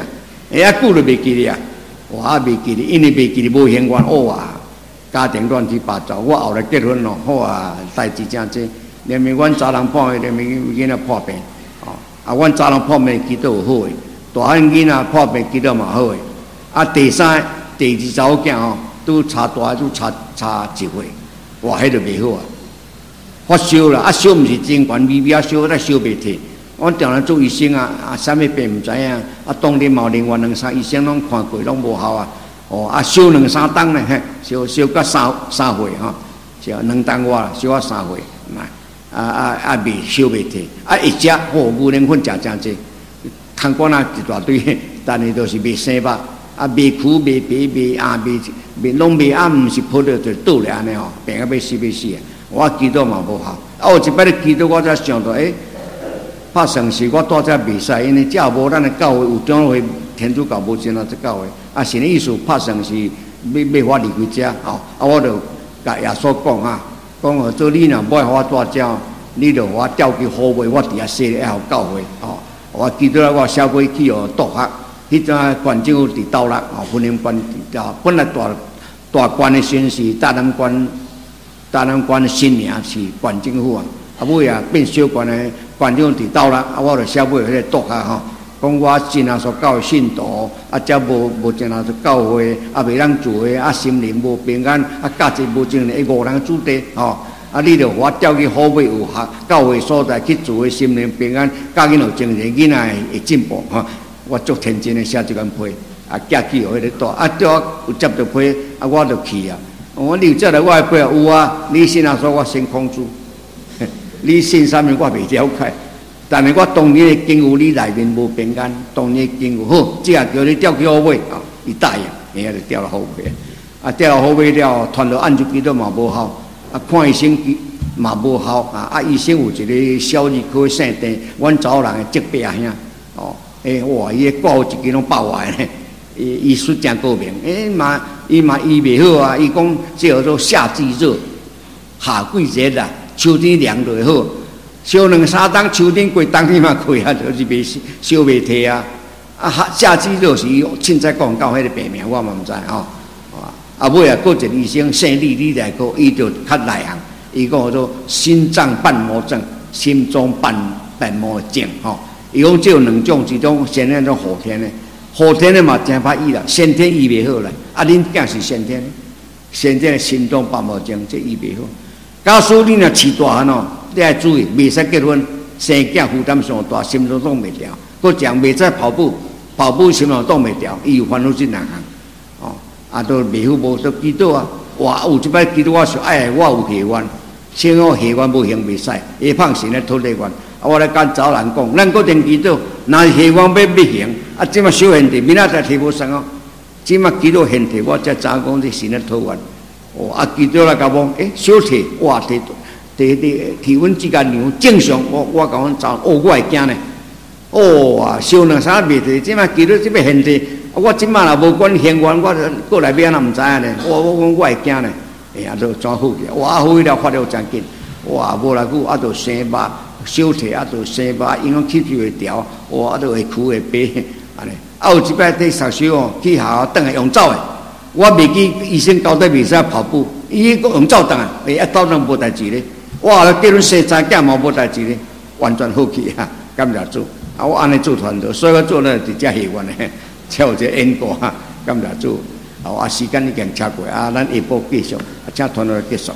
Speaker 1: 久就袂记哩啊，我袂记哩，因为袂记哩无幸愿啊，家庭乱七八糟，我后来结婚咯，好啊，代志真多，连面阮查人破的，连面囡仔破病，阮查人破病祈祷有好诶，大汉囡仔破病祈祷嘛好诶，第二查某囝拄差大拄差1岁，哇，迄就袂好啊，发烧啦，烧毋是真悬，微微烧，咱烧袂退。我常常做医生啥物病毋知影，当日嘛另外2、3医生拢看过，拢无效啊。烧2、3冬咧，烧到3岁烧2冬外啦，烧到3岁，未烧袂退。一食牛奶粉食真济，空管一大堆，但是都是未生肉，未苦未白未拢未毋是泡着就倒咧安尼病要死啊！我祈祷嘛无效，有一摆咧祈祷我才想到拍算是我到这袂使，因为只要无咱的教会有种会天主教无真这教会，神的意思拍算是要我离开这我就甲耶稣讲做你若不爱我住这，你就我调去好位，我伫遐设咧好教会我记得我小过去读学，迄阵县政府伫斗六婚姻关本来大官的先是大南关的新名是县政府尾变小官的。县长伫斗啦，我就写尾迄个读下讲我真啊所教的信徒，则无真啊所教会，袂当做的，心灵无平安，价值无正的，5人主题你着我调去好尾有教会所在去做的，心灵平安，教囡仔精神，囡仔会进步我足天真的写这款批，寄去互迄个大，叫我有接到批，我就去啊。我留下来我的批有你信啊所我先控制。你信啥物我袂了解，但是我当年的经有你内面无平安，当年经有好，只叫你调去好尾伊答应，就调了好尾，调了好尾了，传到按住祈祷嘛无效，看医生嘛无效，医生有一个小儿科生病，阮查某人的疾病兄，哇，伊个挂号一支拢爆坏咧，医术真高明，伊嘛医袂好伊讲这叫做夏季热，夏季热啦。秋天凉就会好，烧2、3冬，秋天过冬天嘛过就是袂烧袂退夏季就是凊彩讲到迄个病名，我嘛毋知尾过一个医生姓李来讲，伊就较内行，伊讲做心脏瓣膜症、心脏瓣膜症伊讲这有2种，一种先天种后天的，后天的嘛真歹医啦，先天医袂好啦。恁囝是先天的心脏瓣膜症，这医袂好。假使你若饲大汉你要注意，袂使结婚，生囝负担上大，心脏挡袂调。佮讲袂使跑步心脏挡袂调，伊有烦恼这2项都袂好无都祈祷哇，有一摆祈祷我说，我有下愿，幸好下愿无行袂使，下放神咧土地愿。我咧跟找人讲，咱搁定祈祷，若是下愿要行，即马小现题，明仔载提无上即马祈祷现题，我才知讲这神咧土愿。祈祷来甲讲，小提哇提阮即间娘正常，我甲阮走，我会惊呢。烧2、3袂提，即摆祈祷即要现提，我即摆若无管现愿，我过来要安怎毋知影呢？我讲我会惊呢，都怎好去？好了发了真紧，无偌久就生肉，小提就生肉，因为气就会调，就会苦会白，安尼。有一摆伫实修去校转来用走的。我袂记医生交代袂使跑步，伊用走动到人无代志咧。哇，结婚生3囝嘛无代志咧，完全好去感谢主。我安尼做团队，所以我做了直接下愿咧，才有这因果感谢主。时间已经超过咱下晡继续，请团队结束。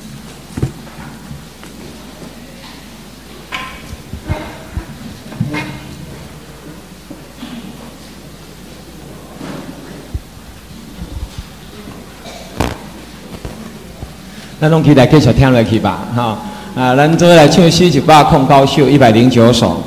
Speaker 2: 咱拢期待继续听落去吧，咱做来唱诗109首109首。